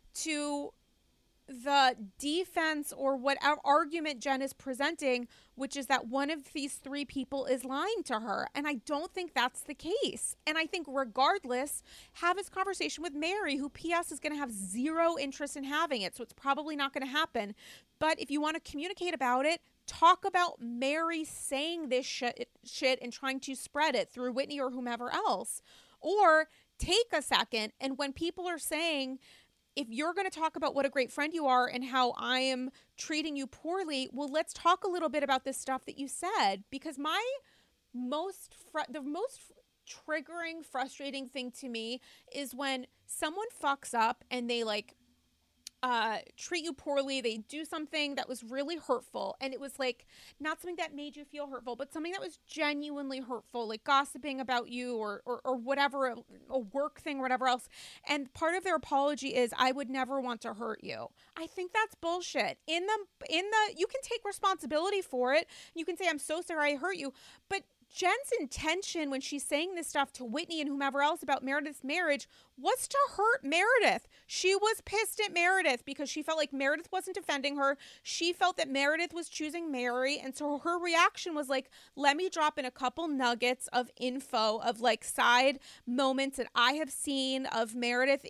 to the defense or whatever argument Jen is presenting, which is that one of these three people is lying to her. And I don't think that's the case. And I think regardless, have this conversation with Mary, who PS is going to have zero interest in having it. So it's probably not going to happen. But if you want to communicate about it, talk about Mary saying this shit and trying to spread it through Whitney or whomever else. Or take a second, and when people are saying, if you're going to talk about what a great friend you are and how I am treating you poorly, well, let's talk a little bit about this stuff that you said. Because the most triggering, frustrating thing to me is when someone fucks up and they like treat you poorly. They do something that was really hurtful, and it was like not something that made you feel hurtful, but something that was genuinely hurtful, like gossiping about you or whatever, a work thing or whatever else. And part of their apology is, I would never want to hurt you. I think that's bullshit. In the you can take responsibility for it. You can say, I'm so sorry I hurt you, but Jen's intention when she's saying this stuff to Whitney and whomever else about Meredith's marriage was to hurt Meredith. She was pissed at Meredith because she felt like Meredith wasn't defending her. She felt that Meredith was choosing Mary. And so her reaction was like, let me drop in a couple nuggets of info of like side moments that I have seen of Meredith,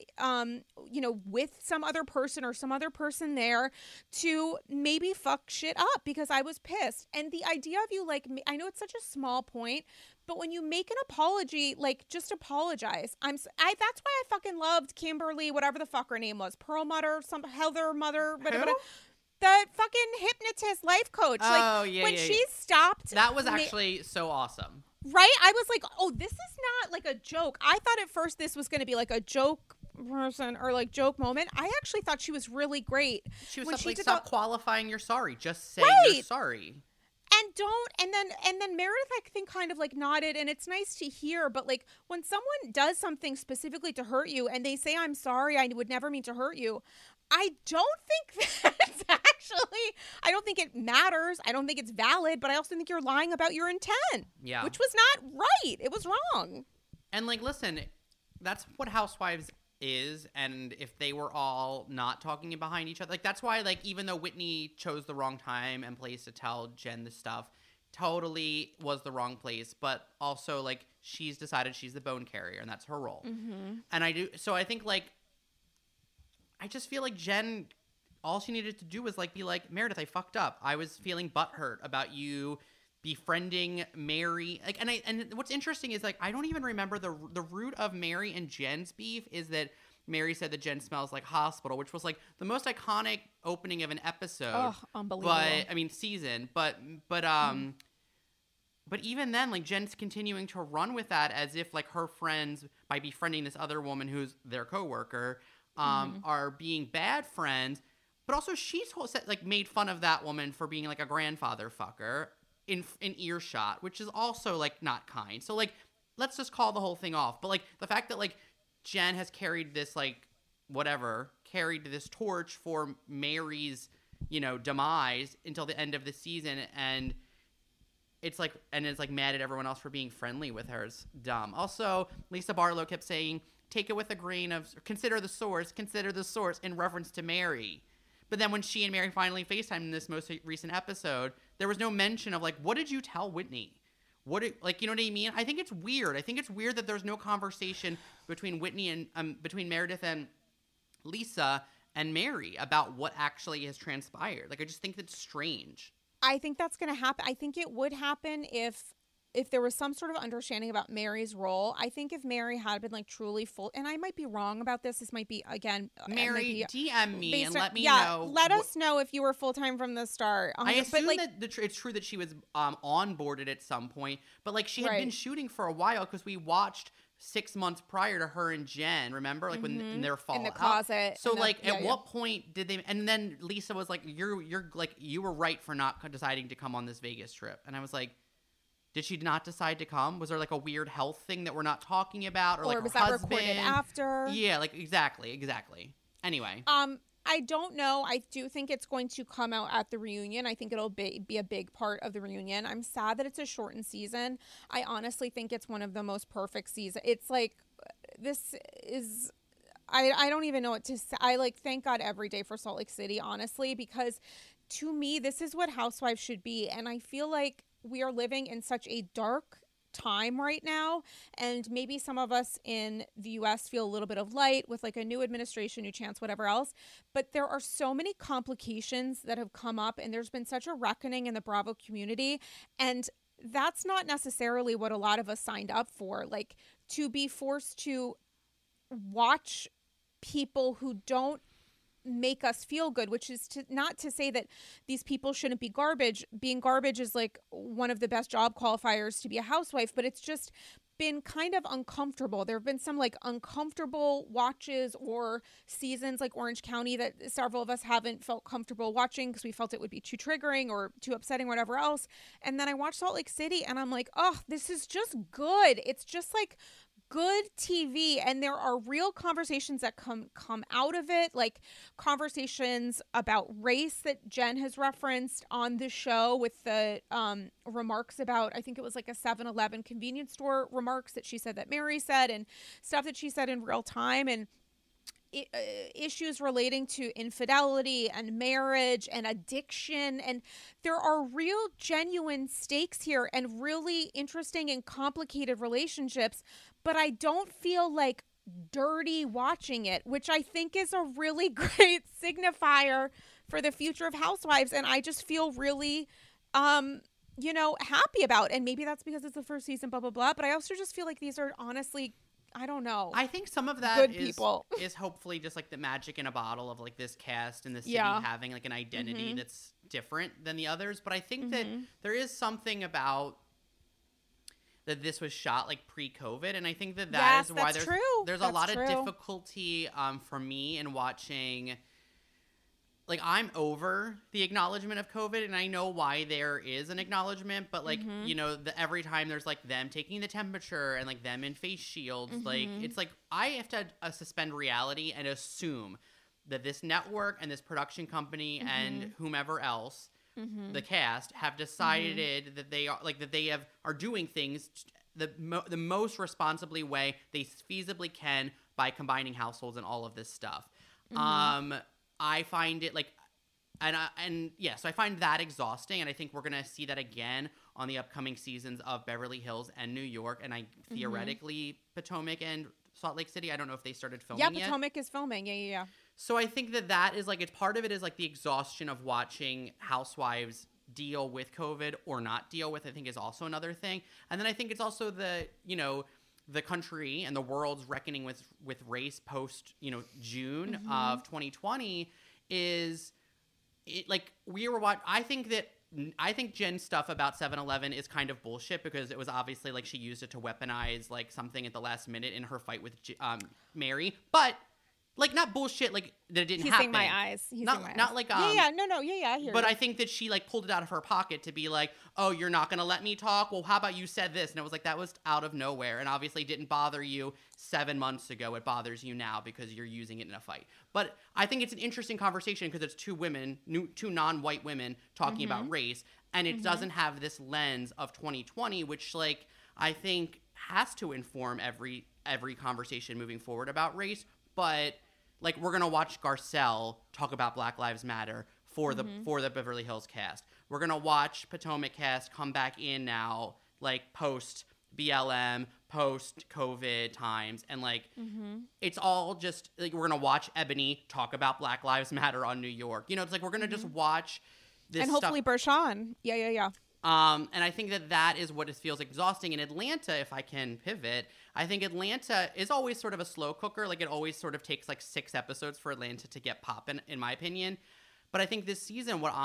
with some other person or some other person there to maybe fuck shit up because I was pissed. And the idea of you, like, I know it's such a small point, but when you make an apology, like, just apologize. That's why I fucking loved Kimberly, whatever the fuck her name was, Perlmutter, Heather Mother, whatever. The fucking hypnotist life coach. She stopped. That was actually so awesome. Right? I was like, oh, this is not like a joke. I thought at first this was going to be like a joke person or like joke moment. I actually thought she was really great. She was like, stop qualifying you're sorry. Just say you're sorry. And then Meredith, I think, kind of like nodded, and it's nice to hear, but like when someone does something specifically to hurt you and they say, I'm sorry, I would never mean to hurt you, I don't think that's actually, I don't think it matters. I don't think it's valid, but I also think you're lying about your intent. Yeah. Which was not right. It was wrong. And like, listen, that's what Housewives is, and if they were all not talking behind each other, like that's why, like, even though Whitney chose the wrong time and place to tell Jen this stuff, totally was the wrong place, but also like she's decided she's the bone carrier and that's her role. And I think like I just feel like Jen, all she needed to do was like be like, Meredith, I fucked up. I was feeling butthurt about you befriending Mary. Like, and what's interesting is like I don't even remember the root of Mary and Jen's beef is that Mary said that Jen smells like hospital, which was like the most iconic opening of an episode. Oh, unbelievable. But I mean season. But But even then, like, Jen's continuing to run with that as if, like, her friends, by befriending this other woman who's their coworker, are being bad friends. But also, she's like made fun of that woman for being like a grandfather fucker in earshot, which is also like not kind. So like, let's just call the whole thing off. But like the fact that like Jen has carried this carried this torch for Mary's, demise until the end of the season, and it's like mad at everyone else for being friendly with her is dumb. Also, Lisa Barlow kept saying, "Take it with a grain of consider the source in reference to Mary." But then when she and Mary finally FaceTimed in this most recent episode, there was no mention of, like, what did you tell Whitney? You know what I mean? I think it's weird. I think it's weird that there's no conversation between Whitney and between Meredith and Lisa and Mary about what actually has transpired. Like, I just think that's strange. I think that's going to happen. I think it would happen if there was some sort of understanding about Mary's role. I think if Mary had been like truly full, and I might be wrong about this. This might be, again, Mary, DM me and let me know. Let us know if you were full-time from the start. I assume that it's true that she was onboarded at some point, but like she had been shooting for a while because we watched 6 months prior to her and Jen, remember? Like when in their fallout. In the closet. So like at what point did they, and then Lisa was like, you're like, you were right for not deciding to come on this Vegas trip. And I was like, did she not decide to come? Was there like a weird health thing that we're not talking about? Or like was her that husband? Recorded after? Yeah, like exactly. Anyway. I don't know. I do think it's going to come out at the reunion. I think it'll be a big part of the reunion. I'm sad that it's a shortened season. I honestly think it's one of the most perfect seasons. It's like, this is, I don't even know what to say. I like thank God every day for Salt Lake City, honestly, because to me, this is what Housewives should be. And I feel like we are living in such a dark time right now, and maybe some of us in the US feel a little bit of light with like a new administration, new chance, whatever else, but there are so many complications that have come up, and there's been such a reckoning in the Bravo community, and that's not necessarily what a lot of us signed up for. Like, to be forced to watch people who don't make us feel good, which is not to say that these people shouldn't be garbage. Being garbage is like one of the best job qualifiers to be a housewife, but it's just been kind of uncomfortable. There have been some like uncomfortable watches or seasons like Orange County that several of us haven't felt comfortable watching because we felt it would be too triggering or too upsetting, whatever else. And then I watched Salt Lake City and I'm like, oh, this is just good. It's just like good TV, and there are real conversations that come out of it, like conversations about race that Jen has referenced on the show with the remarks about, I think it was like a 7-Eleven convenience store remarks that she said that Mary said, and stuff that she said in real time, and issues relating to infidelity and marriage and addiction. And there are real genuine stakes here and really interesting and complicated relationships, but I don't feel like dirty watching it, which I think is a really great signifier for the future of Housewives. And I just feel really happy about it. And maybe that's because it's the first season, blah blah blah, but I also just feel like these are honestly, I don't know, I think some of that good people. is hopefully just like the magic in a bottle of like this cast and the city having like an identity that's different than the others. But I think that there is something about that this was shot like pre-COVID, and I think that is why there's a lot of difficulty for me in watching. Like, I'm over the acknowledgement of COVID, and I know why there is an acknowledgement, but, like, every time there's, like, them taking the temperature and, like, them in face shields, like, it's like, I have to suspend reality and assume that this network and this production company and whomever else, the cast, have decided that they are, like, that they are doing things the most responsibly way they feasibly can by combining households and all of this stuff. I find it like, so I find that exhausting, and I think we're gonna see that again on the upcoming seasons of Beverly Hills and New York, and theoretically Potomac and Salt Lake City. I don't know if they started filming yet. Yeah, Potomac is filming. Yeah. So I think that is like, it's part of it is like the exhaustion of watching Housewives deal with COVID or not deal with, I think is also another thing. And then I think it's also the country and the world's reckoning with race post, June of 2020 is it like we were I think that I think Jen's stuff about 7-Eleven is kind of bullshit because it was obviously like she used it to weaponize like something at the last minute in her fight with Mary, but like not bullshit like that it didn't He's happen. seeing my eyes. Not like yeah, no, yeah, I hear but you. I think that she like pulled it out of her pocket to be like, oh, you're not gonna let me talk? Well, how about you said this? And it was like that was out of nowhere, and obviously didn't bother you 7 months ago. It bothers you now because you're using it in a fight. But I think it's an interesting conversation because it's two non-white women talking about race, and it doesn't have this lens of 2020, which like I think has to inform every conversation moving forward about race. But like we're gonna watch Garcelle talk about Black Lives Matter for the Beverly Hills cast. We're gonna watch Potomac cast come back in now, like post BLM, post COVID times, and like it's all just like we're gonna watch Ebony talk about Black Lives Matter on New York. You know, it's like we're gonna just watch this and hopefully stuff. Bershawn. Yeah. And I think that is what it feels exhausting. In Atlanta, if I can pivot, I think Atlanta is always sort of a slow cooker. Like it always sort of takes like 6 episodes for Atlanta to get popping, in my opinion. But I think this season, what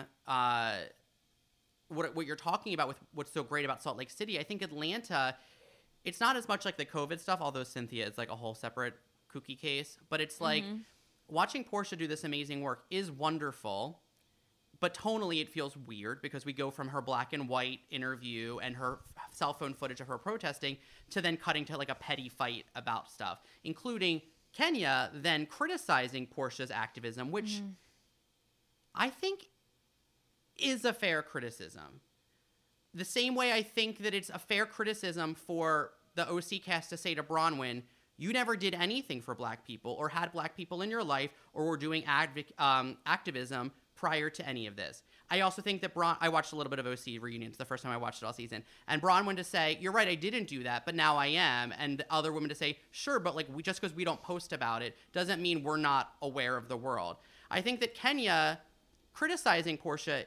you're talking about with what's so great about Salt Lake City, I think Atlanta, it's not as much like the COVID stuff, although Cynthia is like a whole separate kooky case. But it's like watching Portia do this amazing work is wonderful. But tonally, it feels weird because we go from her black and white interview and her cell phone footage of her protesting to then cutting to like a petty fight about stuff, including Kenya then criticizing Portia's activism, which I think is a fair criticism. The same way I think that it's a fair criticism for the OC cast to say to Bronwyn, you never did anything for black people or had black people in your life or were doing activism prior to any of this. I also think that I watched a little bit of OC reunions the first time I watched it all season, and Bronwyn to say, you're right, I didn't do that, but now I am, and other women to say, sure, but like just because we don't post about it doesn't mean we're not aware of the world. I think that Kenya criticizing Portia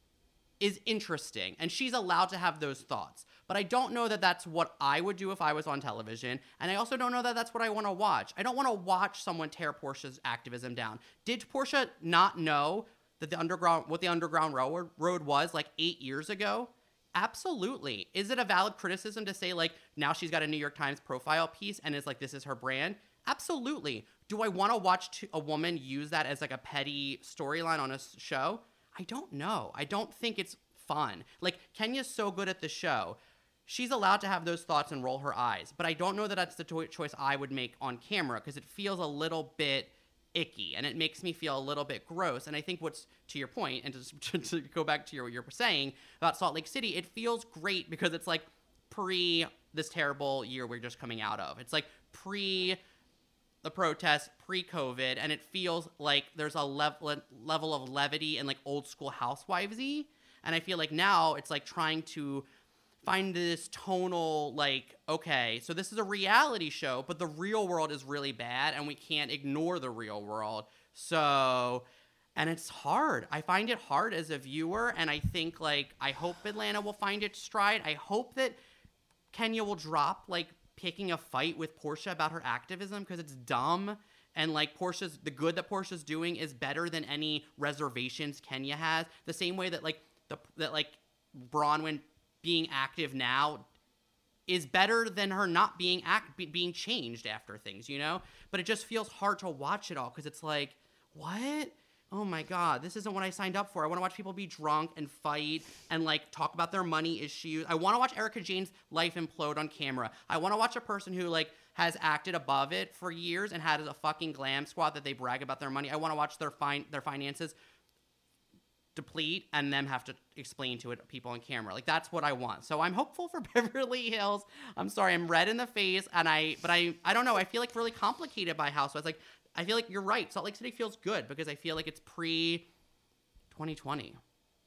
is interesting, and she's allowed to have those thoughts, but I don't know that that's what I would do if I was on television, and I also don't know that that's what I want to watch. I don't want to watch someone tear Portia's activism down. Did Portia not know that the Underground Railroad was like 8 years ago? Absolutely. Is it a valid criticism to say like now she's got a New York Times profile piece and is like this is her brand? Absolutely. Do I want to watch a woman use that as like a petty storyline on a show? I don't know. I don't think it's fun. Like Kenya's so good at the show. She's allowed to have those thoughts and roll her eyes, but I don't know that that's the choice I would make on camera because it feels a little bit icky and it makes me feel a little bit gross. And I think what's to your point, and to go back to what you're saying about Salt Lake City, it feels great because it's like pre this terrible year we're just coming out of. It's like pre the protests, pre-COVID, and it feels like there's a level of levity and like old school housewivesy. And I feel like now it's like trying to find this tonal, like, okay, so this is a reality show, but the real world is really bad and we can't ignore the real world. So, and it's hard. I find it hard as a viewer, and I think, like, I hope Atlanta will find its stride. I hope that Kenya will drop, like, picking a fight with Portia about her activism because it's dumb. And, like, the good that Portia's doing is better than any reservations Kenya has. The same way that, like, Bronwyn being active now is better than her not being changed after things, you know? But it just feels hard to watch it all because it's like, what? Oh my God, this isn't what I signed up for. I want to watch people be drunk and fight and like talk about their money issues. I want to watch Erika Jayne's life implode on camera. I want to watch a person who like has acted above it for years and had a fucking glam squad that they brag about their money. I want to watch their finances deplete and them have to explain to it people on camera. Like that's what I want. So I'm hopeful for Beverly Hills. I'm sorry, I'm red in the face, and I don't know. I feel like really complicated by Housewives. Like I feel like you're right. Salt Lake City feels good because I feel like it's pre 2020.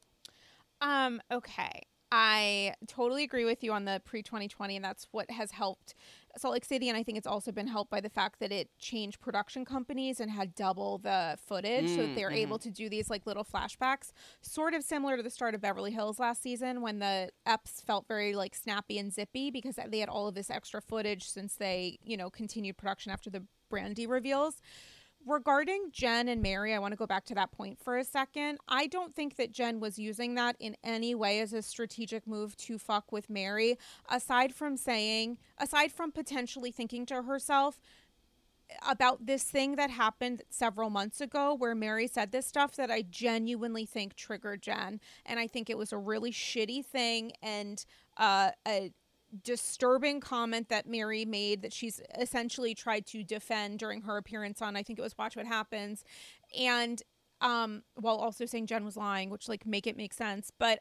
Okay. I totally agree with you on the pre-2020, and that's what has helped Salt Lake City, and I think it's also been helped by the fact that it changed production companies and had double the footage so that they were able to do these like little flashbacks, sort of similar to the start of Beverly Hills last season when the eps felt very like snappy and zippy because they had all of this extra footage since they, continued production after the Brandy reveals. regarding Jen and Mary, I want to go back to that point for a second. I don't think that Jen was using that in any way as a strategic move to fuck with Mary, aside from potentially thinking to herself about this thing that happened several months ago where Mary said this stuff that I genuinely think triggered Jen. And I think it was a really shitty thing and a disturbing comment that Mary made that she's essentially tried to defend during her appearance on, I think it was Watch What Happens. And while also saying Jen was lying, which like make it make sense. But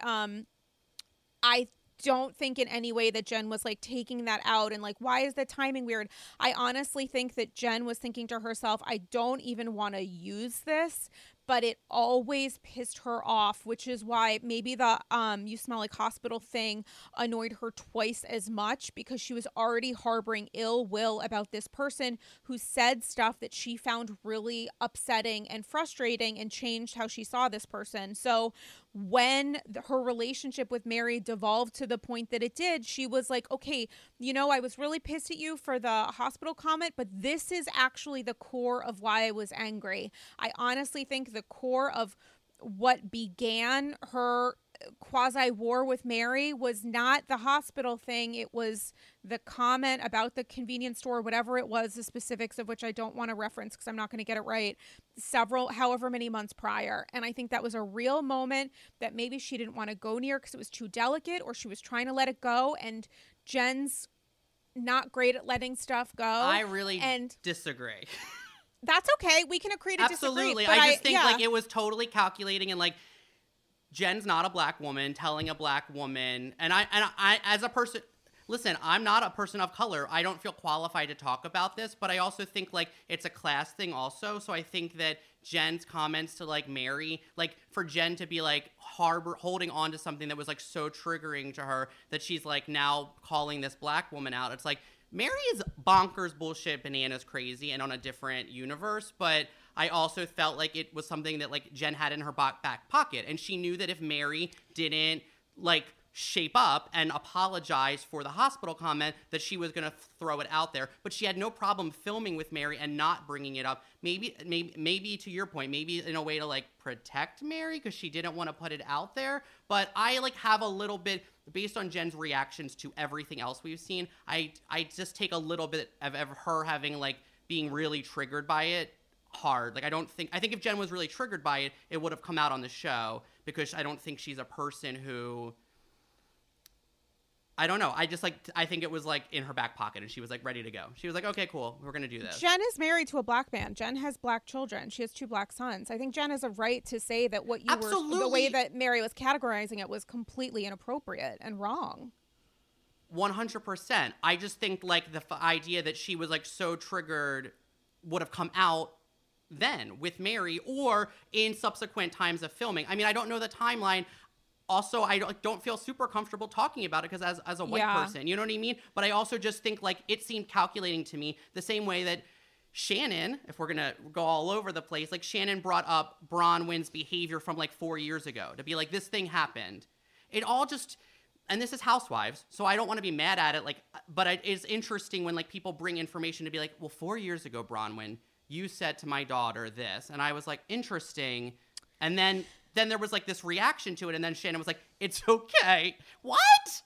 I don't think in any way that Jen was like taking that out and like, why is the timing weird? I honestly think that Jen was thinking to herself, I don't even want to use this, but it always pissed her off, which is why maybe the you smell like hospital thing annoyed her twice as much, because she was already harboring ill will about this person who said stuff that she found really upsetting and frustrating and changed how she saw this person. So when her relationship with Mary devolved to the point that it did, she was like, okay, you know, I was really pissed at you for the hospital comment, but this is actually the core of why I was angry. I honestly think the core of what began her quasi war with Mary was not the hospital thing. It was the comment about the convenience store, whatever it was, the specifics of which I don't want to reference because I'm not going to get it right, however many months prior. And I think that was a real moment that maybe she didn't want to go near because it was too delicate, or she was trying to let it go. And Jen's not great at letting stuff go. I really disagree. That's okay. We can agree to Absolutely. disagree. But I just think like it was totally calculating, and like Jen's not a black woman telling a black woman, and I as a person, listen, I'm not a person of color. I don't feel qualified to talk about this, but I also think like it's a class thing also. So I think that Jen's comments to like Mary, like for Jen to be like holding on to something that was like so triggering to her that she's like now calling this black woman out. It's like, Mary is bonkers, bullshit, bananas, crazy, and on a different universe, but I also felt like it was something that like Jen had in her back pocket, and she knew that if Mary didn't like shape up and apologize for the hospital comment, that she was going to throw it out there. But she had no problem filming with Mary and not bringing it up. Maybe to your point, maybe in a way to like protect Mary because she didn't want to put it out there. But I like have a little bit, based on Jen's reactions to everything else we've seen, I just take a little bit of her having like being really triggered by it hard. Like I think if Jen was really triggered by it, it would have come out on the show, because I don't think she's a person who, I don't know. I think it was like in her back pocket, and she was like ready to go. She was like, okay, cool, we're going to do this. Jen is married to a black man. Jen has black children. She has 2 black sons. I think Jen has a right to say that what you were, the way that Mary was categorizing it was completely inappropriate and wrong. 100%. I just think like the idea that she was like so triggered would have come out then with Mary or in subsequent times of filming. I mean, I don't know the timeline. Also, I don't feel super comfortable talking about it because as a white person, you know what I mean? But I also just think like it seemed calculating to me, the same way that Shannon, if we're going to go all over the place, like Shannon brought up Bronwyn's behavior from like 4 years ago to be like, this thing happened. It all just, and this is Housewives, so I don't want to be mad at it. Like, but it's interesting when like people bring information to be like, well, 4 years ago, Bronwyn, you said to my daughter this. And I was like, interesting. And then there was like this reaction to it, and then Shannon was like, "It's okay." What?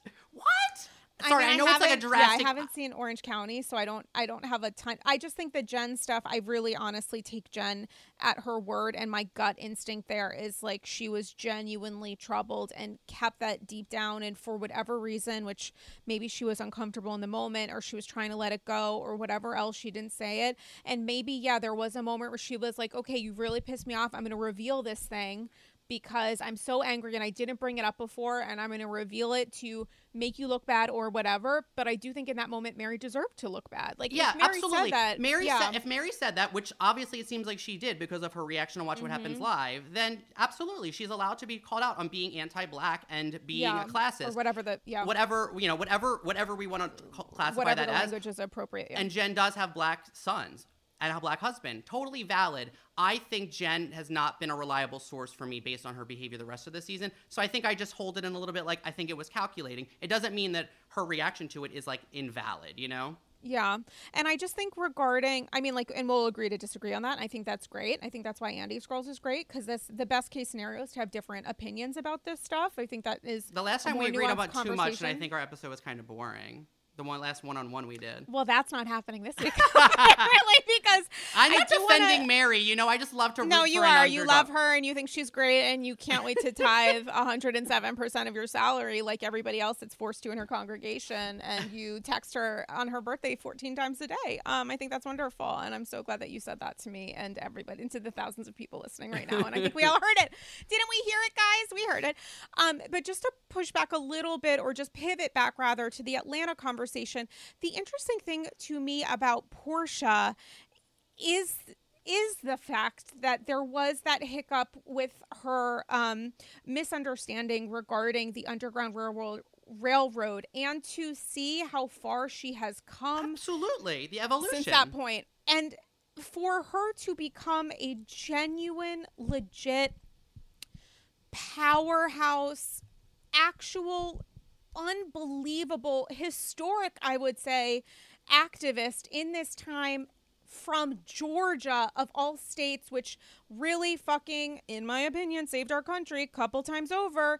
Sorry, I know it's like a drastic. Yeah, I haven't seen Orange County, so I don't have a ton. I just think the Jen stuff, I really honestly take Jen at her word, and my gut instinct there is like she was genuinely troubled and kept that deep down, and for whatever reason, which maybe she was uncomfortable in the moment, or she was trying to let it go, or whatever else, she didn't say it. And maybe there was a moment where she was like, okay, you really pissed me off, I'm going to reveal this thing because I'm so angry and I didn't bring it up before, and I'm going to reveal it to make you look bad or whatever. But I do think in that moment, Mary deserved to look bad. Like, yeah, if Mary absolutely. said that, if Mary said that, which obviously it seems like she did because of her reaction to Watch What Happens Live, then absolutely she's allowed to be called out on being anti-black and being a classist or whatever whatever we want to classify whatever that the as. language is appropriate. Yeah. And Jen does have black sons and a black husband. Totally valid. I think Jen has not been a reliable source for me based on her behavior the rest of the season. So I think I just hold it in a little bit like I think it was calculating. It doesn't mean that her reaction to it is like invalid, you know? Yeah. And I just think regarding, I mean, like, and we'll agree to disagree on that. I think that's great. I think that's why Andy's Girls is great, because that's the best case scenario is to have different opinions about this stuff. I think that is The last a time more we agreed nuanced about too much, and I conversation. think our episode was kind of boring. The last one-on-one we did. Well, that's not happening this week. Really, because I'm not do defending wanna- Mary. You know, I just love to root No, for you an are. You underdog. love her and you think she's great and you can't wait to tithe 107% of your salary like everybody else that's forced to in her congregation, and you text her on her birthday 14 times a day. I think that's wonderful, and I'm so glad that you said that to me and everybody, and to the thousands of people listening right now. And I think we all heard it. Didn't we hear it, guys? We heard it. But just to push back a little bit, or just pivot back rather, to the Atlanta conversation, the interesting thing to me about Portia is the fact that there was that hiccup with her misunderstanding regarding the Underground Railroad, and to see how far she has come Absolutely. The evolution. since that point. And for her to become a genuine, legit powerhouse, actual, unbelievable, historic, I would say, activist in this time, from Georgia of all states, which really fucking, in my opinion, saved our country a couple times over.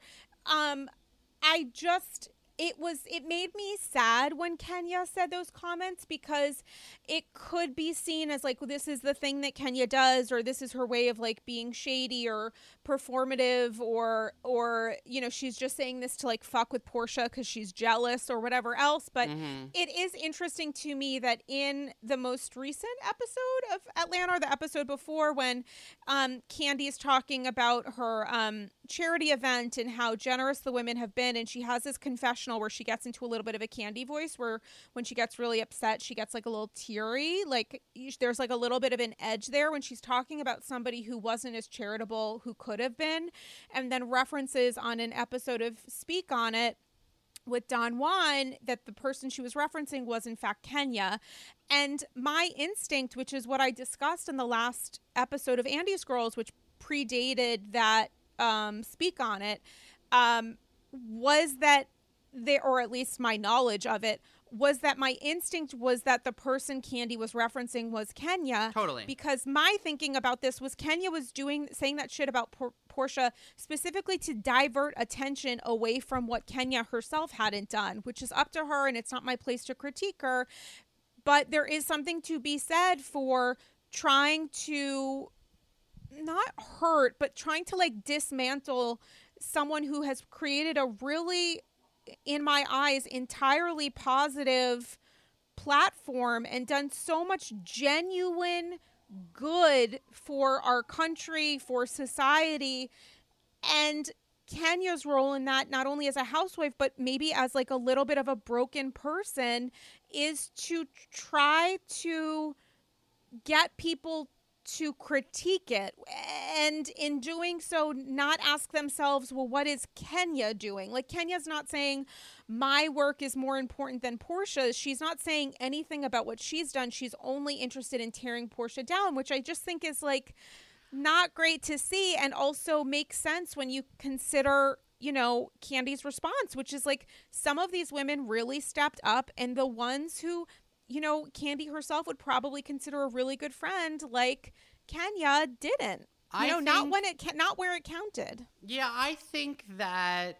It made me sad when Kenya said those comments, because it could be seen as like, this is the thing that Kenya does, or this is her way of like being shady or performative, or you know, she's just saying this to like fuck with Portia because she's jealous or whatever else. But it is interesting to me that in the most recent episode of Atlanta, or the episode before, when Candy's talking about her charity event and how generous the women have been, and she has this confessional where she gets into a little bit of a Candy voice, where when she gets really upset she gets like a little teary, like there's like a little bit of an edge there when she's talking about somebody who wasn't as charitable who could have been, and then references on an episode of Speak on It with Don Juan that the person she was referencing was in fact Kenya. And my instinct, which is what I discussed in the last episode of Andy's Girls, which predated that Speak on It, was that or at least my knowledge of it, was that my instinct was that the person Candy was referencing was Kenya. Totally. Because my thinking about this was Kenya was saying that shit about Portia specifically to divert attention away from what Kenya herself hadn't done, which is up to her, and it's not my place to critique her. But there is something to be said for trying to not hurt, but trying to like dismantle someone who has created a really, in my eyes, entirely positive platform and done so much genuine good for our country, for society. And Kenya's role in that, not only as a housewife, but maybe as like a little bit of a broken person, is to try to get people to critique it, and in doing so not ask themselves, well, what is Kenya doing? Like, Kenya's not saying my work is more important than Portia's. She's not saying anything about what she's done. She's only interested in tearing Portia down, which I just think is like not great to see, and also makes sense when you consider, you know, Candy's response, which is like, some of these women really stepped up, and the ones who, you know, Candy herself would probably consider a really good friend, like Kenya, didn't. Not where it counted. Yeah, I think that.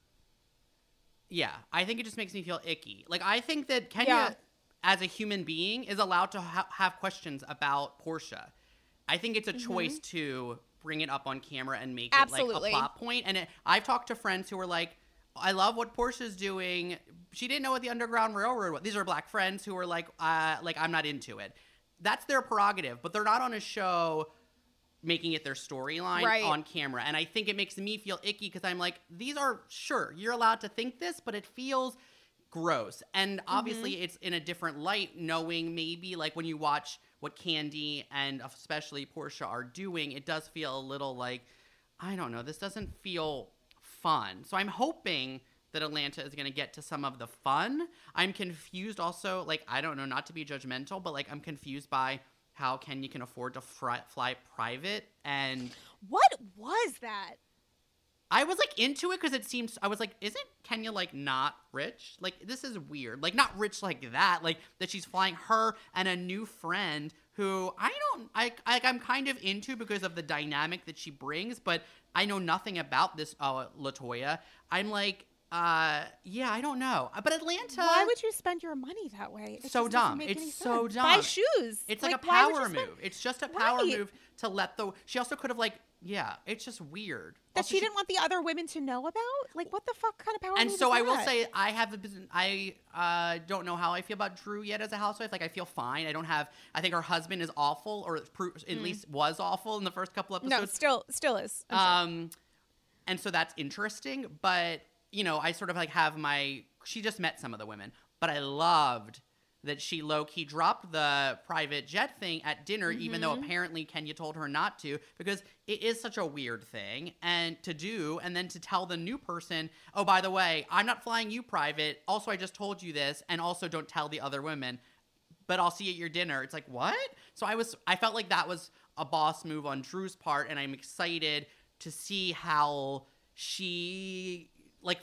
Yeah, I think it just makes me feel icky. Like, I think that Kenya, as a human being, is allowed to have questions about Portia. I think it's a choice to bring it up on camera and make it like a plot point. And I've talked to friends who were like, I love what Portia's doing. She didn't know what the Underground Railroad was. These are black friends who were like I'm not into it. That's their prerogative, but they're not on a show making it their storyline on camera. And I think it makes me feel icky because I'm like, these are, sure, you're allowed to think this, but it feels gross. And obviously it's in a different light, knowing maybe like when you watch what Candy and especially Portia are doing, it does feel a little like, I don't know, this doesn't feel fun. So I'm hoping that Atlanta is going to get to some of the fun. I'm confused also, like, I don't know, not to be judgmental, but like I'm confused by how Kenya can afford to fly private. And what was that? I was like into it because it seems, I was like, isn't Kenya like not rich? Like, this is weird. Like, not rich like that. Like, that she's flying her and a new friend who I'm kind of into because of the dynamic that she brings, but I know nothing about this LaToya. I'm like, yeah, I don't know. But Atlanta. Why would you spend your money that way? It so just doesn't dumb. make any It's so sense. dumb. Buy shoes. It's like a why would power you spend- move. It's just a power Right. move to let she also could have like, yeah, it's just weird. That Also, she didn't want the other women to know about? Like, what the fuck kind of power And move so is I will that? say I don't know how I feel about Drew yet as a housewife. Like, I feel fine. I think her husband is awful, or at least was awful in the first couple episodes. No, still is. I'm sure. And so that's interesting. But, you know, I sort of like have she just met some of the women. But I loved that she low-key dropped the private jet thing at dinner, even though apparently Kenya told her not to, because it is such a weird thing and to do, and then to tell the new person, oh, by the way, I'm not flying you private. Also, I just told you this, and also don't tell the other women, but I'll see you at your dinner. It's like, what? So I felt like that was a boss move on Drew's part, and I'm excited to see how she, like,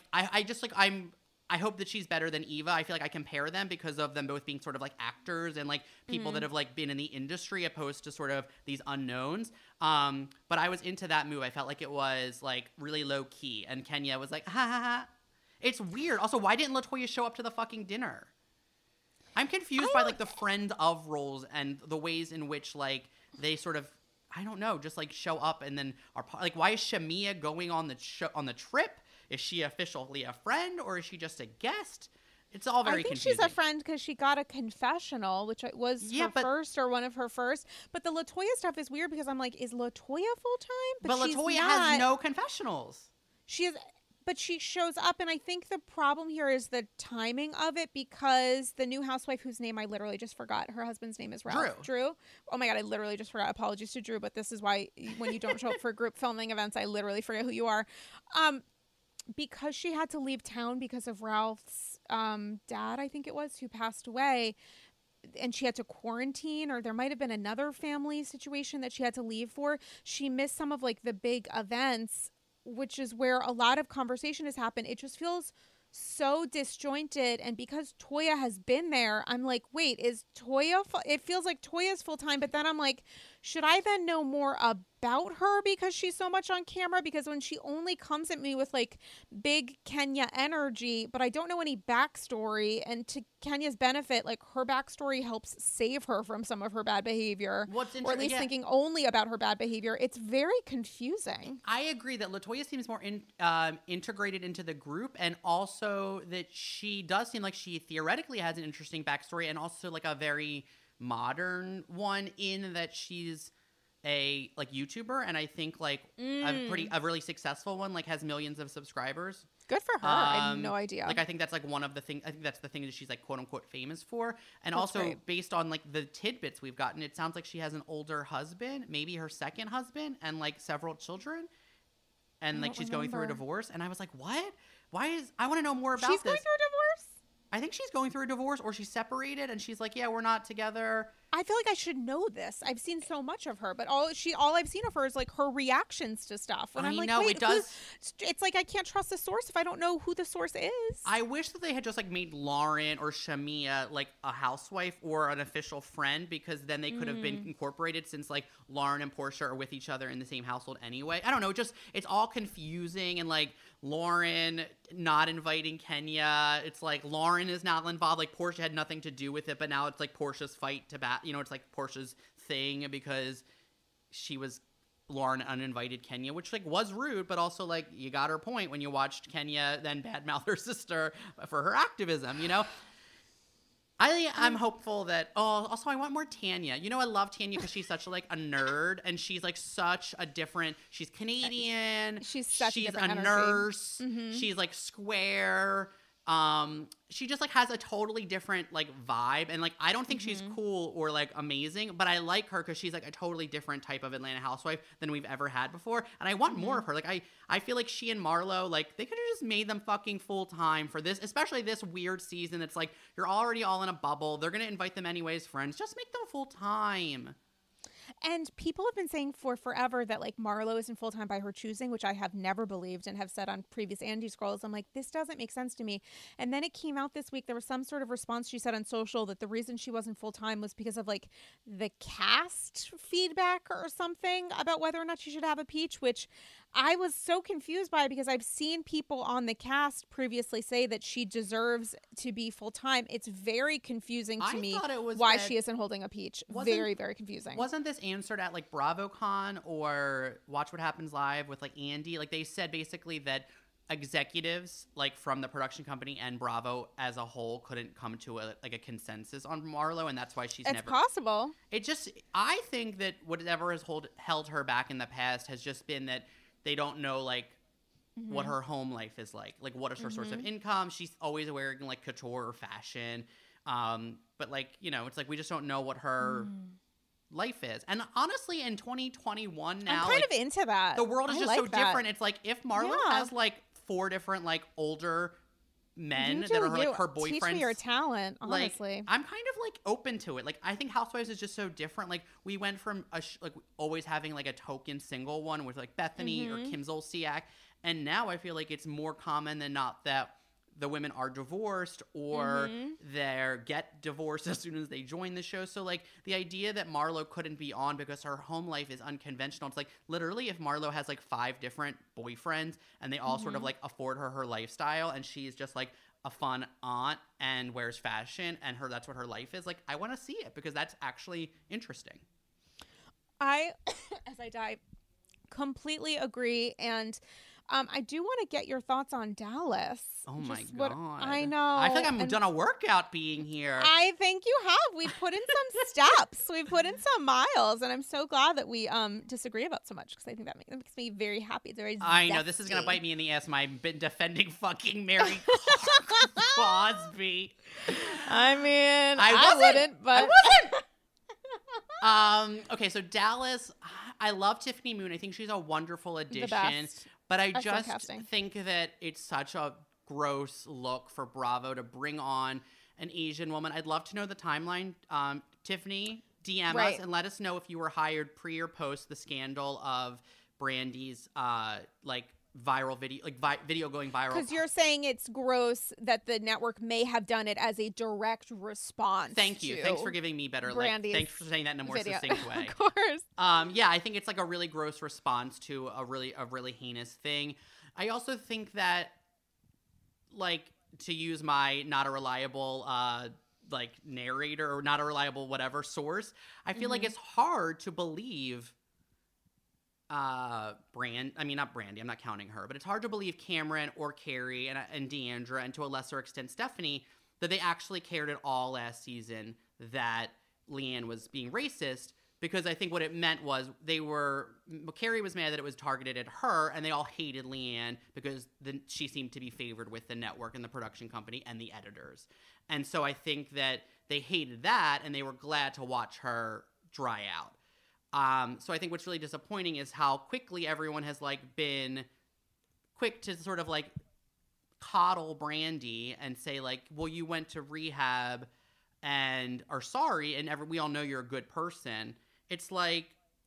I hope that she's better than Eva. I feel like I compare them because of them both being sort of like actors and like people that have like been in the industry opposed to sort of these unknowns. But I was into that move. I felt like it was like really low key. And Kenya was like, ha ha ha. It's weird. Also, why didn't LaToya show up to the fucking dinner? I'm confused by like the friend of roles and the ways in which like they sort of, I don't know, just like show up and then are like, why is Shamia going on the trip? Is she officially a friend or is she just a guest? It's all very confusing. She's a friend because she got a confessional, which was her first or one of her first. But the LaToya stuff is weird because I'm like, is LaToya full-time? But LaToya has no confessionals. She is, but she shows up. And I think the problem here is the timing of it because the new housewife, whose name I literally just forgot, her husband's name is Ralph. Drew. Oh my God, I literally just forgot. Apologies to Drew, but this is why when you don't show up for group filming events, I literally forget who you are. Because she had to leave town because of Ralph's dad, I think it was, who passed away, and she had to quarantine, or there might have been another family situation that she had to leave for. She missed some of like the big events, which is where a lot of conversation has happened. It just feels so disjointed, and because Toya has been there, I'm like, wait, is Toya it feels like Toya's full-time, but then I'm like, should I then know more about her because she's so much on camera? Because when she only comes at me with like big Kenya energy, but I don't know any backstory, and to Kenya's benefit, like her backstory helps save her from some of her bad behavior, or at least thinking only about her bad behavior. It's very confusing. I agree that LaToya seems more integrated into the group, and also that she does seem like she theoretically has an interesting backstory, and also like a very modern one in that she's a like YouTuber, and I think like a really successful one, like has millions of subscribers. Good for her. I have no idea. Like I think that's like one of the things. I think that's the thing that she's like quote unquote famous for. And That's also great. based on like the tidbits we've gotten, it sounds like she has an older husband, maybe her second husband, and like several children. And like she's going through a divorce. And I was like, what? I want to know more about She's this. going through a divorce? I think she's going through a divorce, or she's separated, and she's like, yeah, we're not together. I feel like I should know this. I've seen so much of her, but all I've seen of her is like her reactions to stuff. And I'm like, know, wait, it does. It's like I can't trust the source if I don't know who the source is. I wish that they had just like made Lauren or Shamia like a housewife or an official friend, because then they could have been incorporated, since like Lauren and Portia are with each other in the same household anyway. I don't know, just it's all confusing, and like Lauren not inviting Kenya. It's like Lauren is not involved. Like Portia had nothing to do with it, but now it's like Portia's fight to bat. You know, it's like Portia's thing because Lauren uninvited Kenya, which like was rude, but also like you got her point when you watched Kenya then badmouth her sister for her activism, you know? I'm hopeful that, also I want more Tanya. You know, I love Tanya because she's such like a nerd, and she's like such a different, she's Canadian. She's such a different energy. Nurse. She's like square. She just like has a totally different like vibe, and like I don't think she's cool or like amazing, but I like her because she's like a totally different type of Atlanta housewife than we've ever had before, and I want more of her. Like I feel like she and Marlo, like they could have just made them fucking full time for this, especially this weird season. It's like you're already all in a bubble. They're gonna invite them anyways, friends. Just make them full time. And people have been saying for forever that like Marlo isn't full time by her choosing, which I have never believed and have said on previous Andy scrolls. I'm like, this doesn't make sense to me. And then it came out this week. There was some sort of response she said on social that the reason she wasn't full time was because of like the cast feedback or something about whether or not she should have a peach, which I was so confused by because I've seen people on the cast previously say that she deserves to be full time. It's very confusing to me why she isn't holding a peach. Very, very confusing. Wasn't this answered at like BravoCon or Watch What Happens Live with like Andy? Like they said basically that executives like from the production company and Bravo as a whole couldn't come to a consensus on Marlo, and that's why she's never. It's possible. It just, I think that whatever has held her back in the past has just been that they don't know like what her home life is like what is her source of income. She's always wearing like couture or fashion, but like, you know, it's like we just don't know what her life is. And honestly, in 2021 now, I'm kind of into that. The world is just like so different. It's like if Marlo has like 4 different like older men that are like her boyfriends. Teach me your talent, honestly. Like, I'm kind of like open to it. Like I think Housewives is just so different. Like we went from like always having like a token single one with like Bethany or Kim Zolciak, and now I feel like it's more common than not that the women are divorced or they get divorced as soon as they join the show. So like the idea that Marlo couldn't be on because her home life is unconventional. It's like literally if Marlo has like 5 different boyfriends and they all sort of like afford her lifestyle and she's just like a fun aunt and wears fashion and that's what her life is. Like I want to see it because that's actually interesting. I, as I die, completely agree. And I do want to get your thoughts on Dallas. Oh my God. I know. I feel like I've done a workout being here. I think you have. We've put in some steps. We've put in some miles. And I'm so glad that we disagree about so much because I think that makes me very happy. It's very I know. This is going to bite me in the ass. I've been defending fucking Mary Cosby. I mean, I wouldn't, but. I wasn't. Okay, so Dallas, I love Tiffany Moon. I think she's a wonderful addition. But I just think that it's such a gross look for Bravo to bring on an Asian woman. I'd love to know the timeline. Tiffany, DM us and let us know if you were hired pre or post the scandal of Brandy's like viral video, like video going viral. Because you're saying it's gross that the network may have done it as a direct response. Thank you. Thanks for giving me better. Thanks for saying that in a more succinct way. Of course. Yeah, I think it's like a really gross response to a really heinous thing. I also think that, like, to use my not a reliable like narrator or not a reliable whatever source, I feel like it's hard to believe not Brandy, I'm not counting her, but it's hard to believe Cameron or Carrie and Deandra and to a lesser extent Stephanie that they actually cared at all last season that Leanne was being racist, because I think what it meant was Carrie was mad that it was targeted at her and they all hated Leanne because she seemed to be favored with the network and the production company and the editors. And so I think that they hated that and they were glad to watch her dry out. So I think what's really disappointing is how quickly everyone has like been quick to sort of like coddle Brandy and say like, well, you went to rehab and are sorry and we all know you're a good person. It's like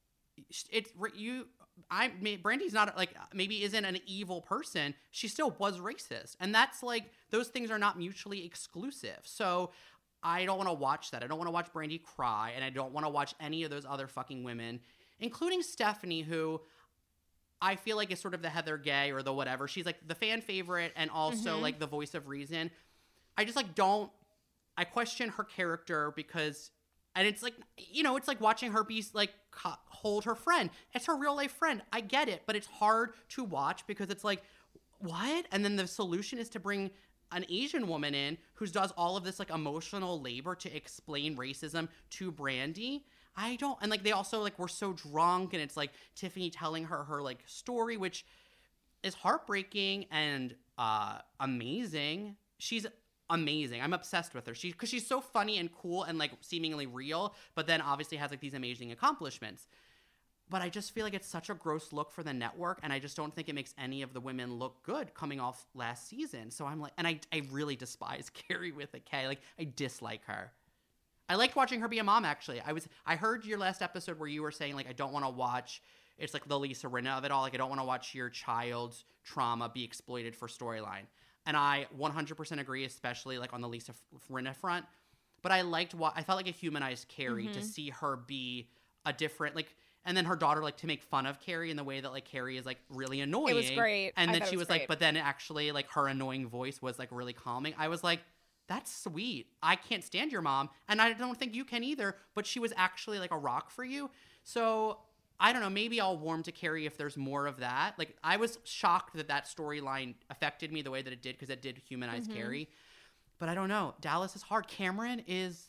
Brandy's not like maybe isn't an evil person. She still was racist, and that's like those things are not mutually exclusive. So I don't want to watch that. I don't want to watch Brandy cry, and I don't want to watch any of those other fucking women, including Stephanie, who I feel like is sort of the Heather Gay or the whatever. She's like the fan favorite and also like the voice of reason. I just like I question her character because, and it's like, you know, it's like watching her be like hold her friend. It's her real life friend. I get it, but it's hard to watch because it's like, what? And then the solution is to bring an Asian woman in who does all of this like emotional labor to explain racism to Brandy. And like they also like were so drunk, and it's like Tiffany telling her like story, which is heartbreaking and amazing. She's amazing. I'm obsessed with her. Because she's so funny and cool and like seemingly real, but then obviously has like these amazing accomplishments. But I just feel like it's such a gross look for the network, and I just don't think it makes any of the women look good coming off last season. So I'm like, and I really despise Carrie with a K. Like, I dislike her. I liked watching her be a mom, actually. I heard your last episode where you were saying, like, I don't want to watch, it's like the Lisa Rinna of it all. Like, I don't want to watch your child's trauma be exploited for storyline. And I 100% agree, especially, like, on the Lisa Rinna front. But I felt like it humanized Carrie to see her be a different, like, and then her daughter, like, to make fun of Carrie in the way that, like, Carrie is, like, really annoying. It was great. And then she was like, but then actually, like, her annoying voice was, like, really calming. I was like, that's sweet. I can't stand your mom, and I don't think you can either, but she was actually, like, a rock for you. So, I don't know, maybe I'll warm to Carrie if there's more of that. Like, I was shocked that storyline affected me the way that it did, because it did humanize Carrie. But I don't know. Dallas is hard. Cameron is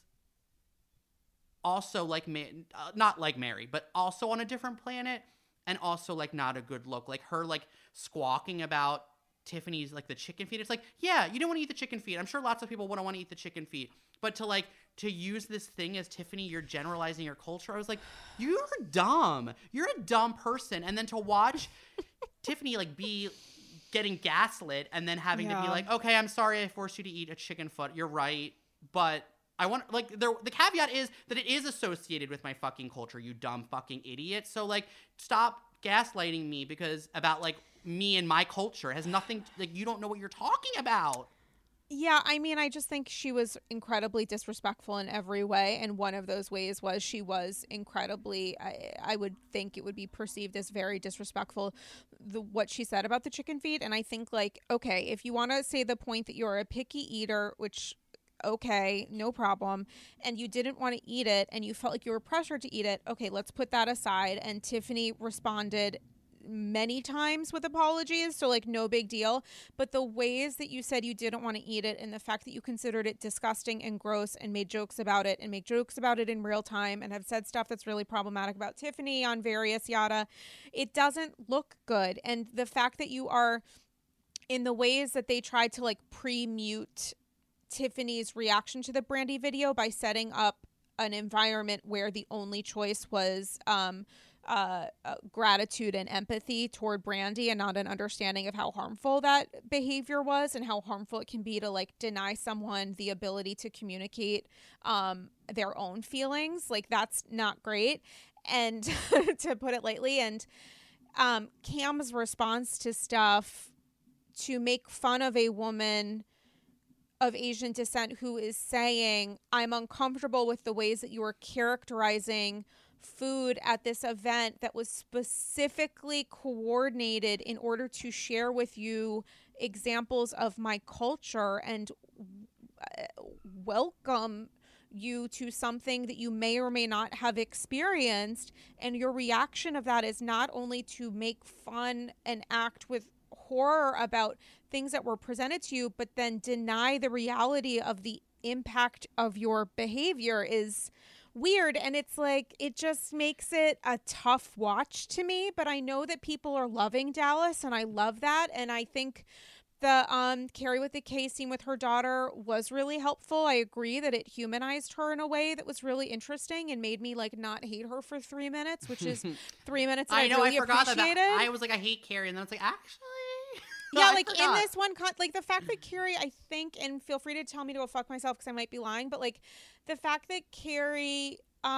also like, not like Mary, but also on a different planet, and also, like, not a good look. Like, her, like, squawking about Tiffany's, like, the chicken feet. It's like, yeah, you don't want to eat the chicken feet. I'm sure lots of people wouldn't want to eat the chicken feet. But to use this thing as Tiffany, you're generalizing your culture. I was like, you're dumb. You're a dumb person. And then to watch Tiffany, like, be getting gaslit and then having to be like, okay, I'm sorry I forced you to eat a chicken foot. You're right. But I want, like, the caveat is that it is associated with my fucking culture, you dumb fucking idiot. So, like, stop gaslighting me about, like, me and my culture. It has nothing, like, you don't know what you're talking about. Yeah, I mean, I just think she was incredibly disrespectful in every way. And one of those ways was she was incredibly, I would think it would be perceived as very disrespectful, what she said about the chicken feet. And I think, like, okay, if you want to say the point that you're a picky eater, which, okay, no problem, and you didn't want to eat it and you felt like you were pressured to eat it, okay, let's put that aside. And Tiffany responded many times with apologies, so, like, no big deal. But the ways that you said you didn't want to eat it, and the fact that you considered it disgusting and gross and made jokes about it, and make jokes about it in real time, and have said stuff that's really problematic about Tiffany on various yada, it doesn't look good. And the fact that you are, in the ways that they tried to, like, pre-mute Tiffany's reaction to the Brandy video by setting up an environment where the only choice was gratitude and empathy toward Brandy, and not an understanding of how harmful that behavior was, and how harmful it can be to, like, deny someone the ability to communicate their own feelings. Like, that's not great, and to put it lightly. And Cam's response to stuff to make fun of a woman of Asian descent who is saying, I'm uncomfortable with the ways that you are characterizing food at this event that was specifically coordinated in order to share with you examples of my culture and welcome you to something that you may or may not have experienced. And your reaction of that is not only to make fun and act with horror about things that were presented to you, but then deny the reality of the impact of your behavior is weird. And it's like, it just makes it a tough watch to me. But I know that people are loving Dallas, and I love that. And I think the Carrie with the K scene with her daughter was really helpful. I agree that it humanized her in a way that was really interesting and made me, like, not hate her for 3 minutes, which is 3 minutes that I really appreciated. I was like, I hate Carrie, and then it's like, actually, yeah, like, in this one, like, the fact that Carrie, I think, and feel free to tell me to go fuck myself because I might be lying, but, like, the fact that Carrie,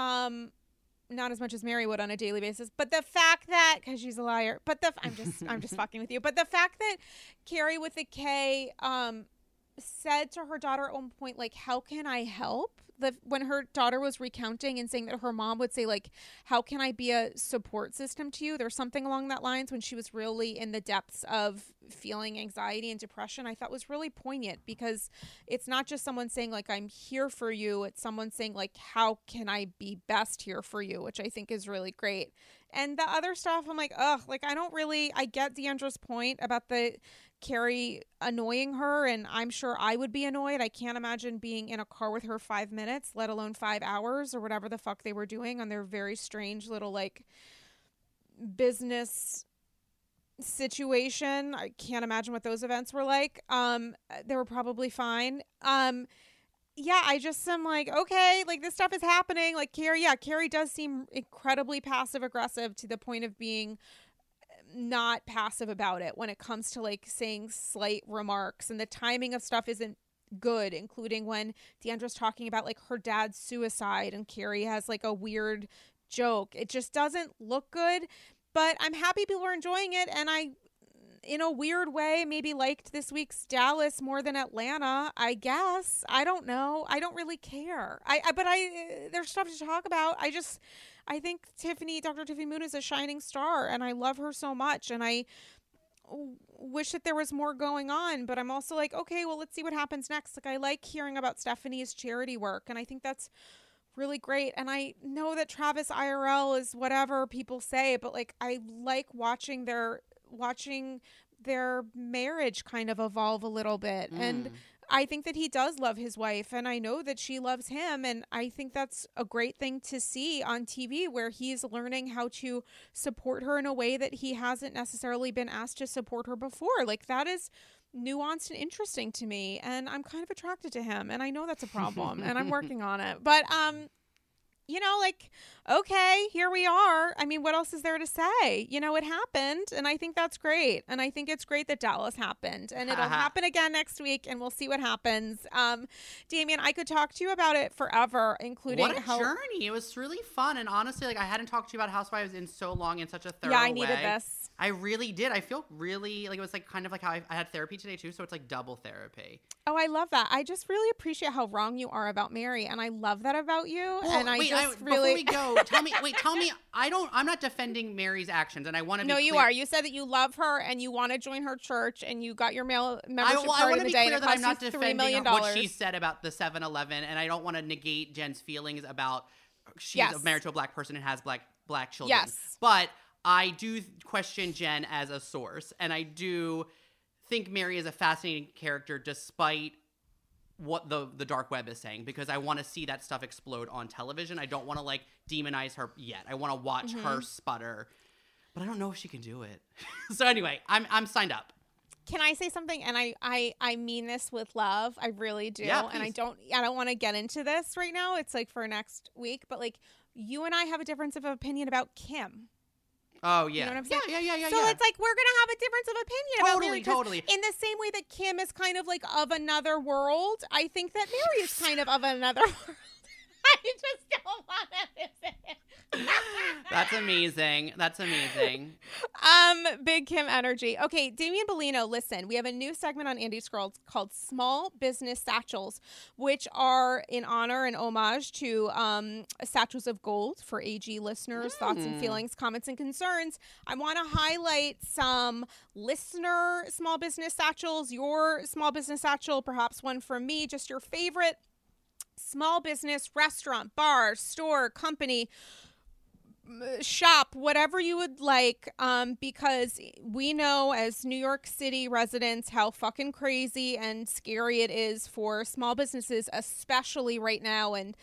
not as much as Mary would on a daily basis, but the fact that, because she's a liar, but I'm just fucking with you, but the fact that Carrie with the K said to her daughter at one point, like, how can I help? When her daughter was recounting and saying that her mom would say, like, how can I be a support system to you? There's something along that lines when she was really in the depths of feeling anxiety and depression, I thought was really poignant, because it's not just someone saying, like, I'm here for you. It's someone saying, like, how can I be best here for you? Which I think is really great. And the other stuff, I'm like, ugh, like, I get Deandra's point about the Carrie annoying her, and I'm sure I would be annoyed. I can't imagine being in a car with her 5 minutes, let alone 5 hours or whatever the fuck they were doing on their very strange little, like, business situation. I can't imagine what those events were like. They were probably fine. Yeah, I just am like, okay, like, this stuff is happening. Like, Carrie does seem incredibly passive aggressive to the point of being not passive about it when it comes to, like, saying slight remarks, and the timing of stuff isn't good, including when Deandra's talking about like her dad's suicide and Carrie has like a weird joke. It just doesn't look good, but I'm happy people are enjoying it. And I, in a weird way, maybe liked this week's Dallas more than Atlanta, I guess. I don't know. I don't really care. But there's stuff to talk about. I think Dr. Tiffany Moon is a shining star, and I love her so much, and I wish that there was more going on, but I'm also like, okay, well, let's see what happens next. Like, I like hearing about Stephanie's charity work, and I think that's really great. And I know that Travis IRL is whatever people say, but like, I like watching their marriage kind of evolve a little bit. And I think that he does love his wife, and I know that she loves him, and I think that's a great thing to see on TV, where he's learning how to support her in a way that he hasn't necessarily been asked to support her before. Like, that is nuanced and interesting to me, and I'm kind of attracted to him, and I know that's a problem, and I'm working on it. But you know, like, okay, here we are. I mean, what else is there to say? You know, it happened, and I think that's great. And I think it's great that Dallas happened, and it'll happen again next week, and we'll see what happens. Damien, I could talk to you about it forever, including what a journey. It was really fun, and honestly, like, I hadn't talked to you about Housewives in so long in such a thorough way. Yeah, I needed this. I really did. I feel really, like, it was like kind of like how I had therapy today too, so it's like double therapy. Oh, I love that. I just really appreciate how wrong you are about Mary, and I love that about you. Well, and before we go, tell me, I'm not defending Mary's actions, and I want to be No, clear. you are. You said that you love her, and you want to join her church, and you got your membership I card want in to the be day, clear and it that I'm cost not you $3 defending million. what she said about the 7-Eleven, and I don't want to negate Jen's feelings about she's married to a black person and has black children. Yes. But I do question Jen as a source, and I do think Mary is a fascinating character despite what the dark web is saying, because I want to see that stuff explode on television. I don't want to like demonize her yet. I want to watch her sputter, but I don't know if she can do it. So anyway, I'm signed up. Can I say something? And I mean this with love. I really do. Yeah, and I don't want to get into this right now. It's like for next week, but like you and I have a difference of opinion about Kim. Oh, yeah. You know what I'm saying? Yeah. So it's like we're going to have a difference of opinion about Mary. Totally. In the same way that Kim is kind of like of another world, I think that Mary is kind of another world. I just don't want to say it. That's amazing. Big Kim energy. Okay, Damien Bellino, listen, we have a new segment on Andy Scrolls called Small Business Satchels, which are in honor and homage to Satchels of Gold for AG listeners, thoughts and feelings, comments and concerns. I want to highlight some listener small business satchels, your small business satchel, perhaps one from me, just your favorite small business, restaurant, bar, store, company, shop, whatever you would like, because we know as New York City residents how fucking crazy and scary it is for small businesses, especially right now, and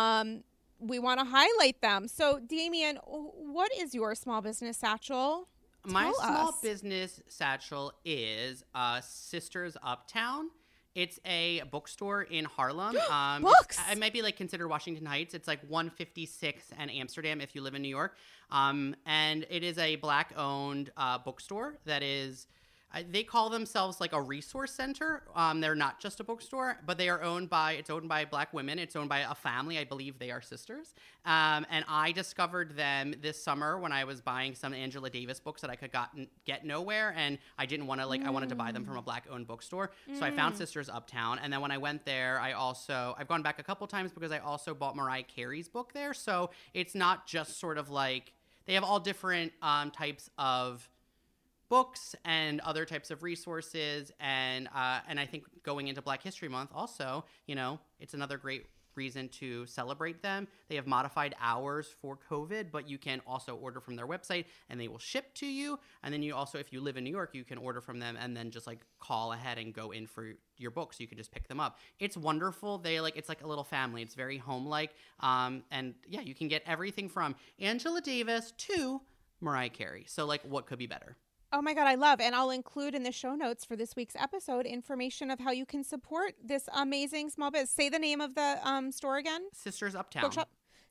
we want to highlight them. So, Damien, what is your small business satchel? My small business satchel is Sisters Uptown. It's a bookstore in Harlem. Books! It might be like considered Washington Heights. It's like 156 and Amsterdam if you live in New York. And it is a Black-owned bookstore that is, they call themselves like a resource center. They're not just a bookstore, but it's owned by Black women. It's owned by a family. I believe they are sisters. And I discovered them this summer when I was buying some Angela Davis books that I could get nowhere. And I didn't want to, I wanted to buy them from a Black-owned bookstore. So I found Sisters Uptown. And then when I went there, I've gone back a couple times because I also bought Mariah Carey's book there. So it's not just sort of like, they have all different types of books and other types of resources, and I think going into Black History Month also, it's another great reason to celebrate them. They have modified hours for COVID, but you can also order from their website and they will ship to you. And then you also, if you live in New York, you can order from them and then just like call ahead and go in for your books. You can just pick them up. It's wonderful. It's like a little family. It's very home-like. And yeah, you can get everything from Angela Davis to Mariah Carey. So like, what could be better? Oh my God, I love, and I'll include in the show notes for this week's episode information of how you can support this amazing small business. Say the name of the store again. Sisters Uptown. Bookshop.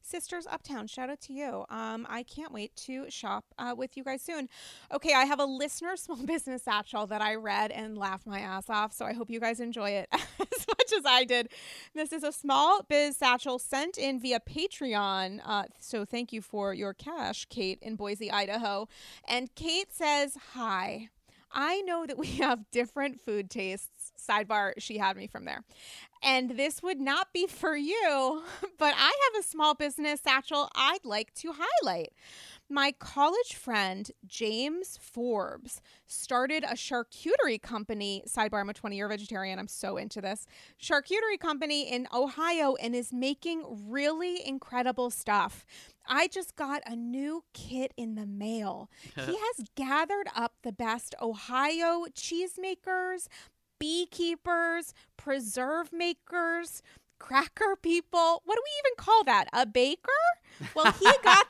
Sisters Uptown, shout out to you. I can't wait to shop with you guys soon. Okay, I have a listener small business satchel that I read and laughed my ass off, so I hope you guys enjoy it as much as I did. This is a small biz satchel sent in via Patreon, so thank you for your cash, Kate in Boise, Idaho. And Kate says, hi. I know that we have different food tastes. Sidebar, she had me from there. And this would not be for you, but I have a small business satchel I'd like to highlight. My college friend, James Forbes, started a charcuterie company. Sidebar, I'm a 20-year vegetarian. I'm so into this. Charcuterie company in Ohio and is making really incredible stuff. I just got a new kit in the mail. He has gathered up the best Ohio cheesemakers, beekeepers, preserve makers, cracker people. What do we even call that? A baker? Well, he got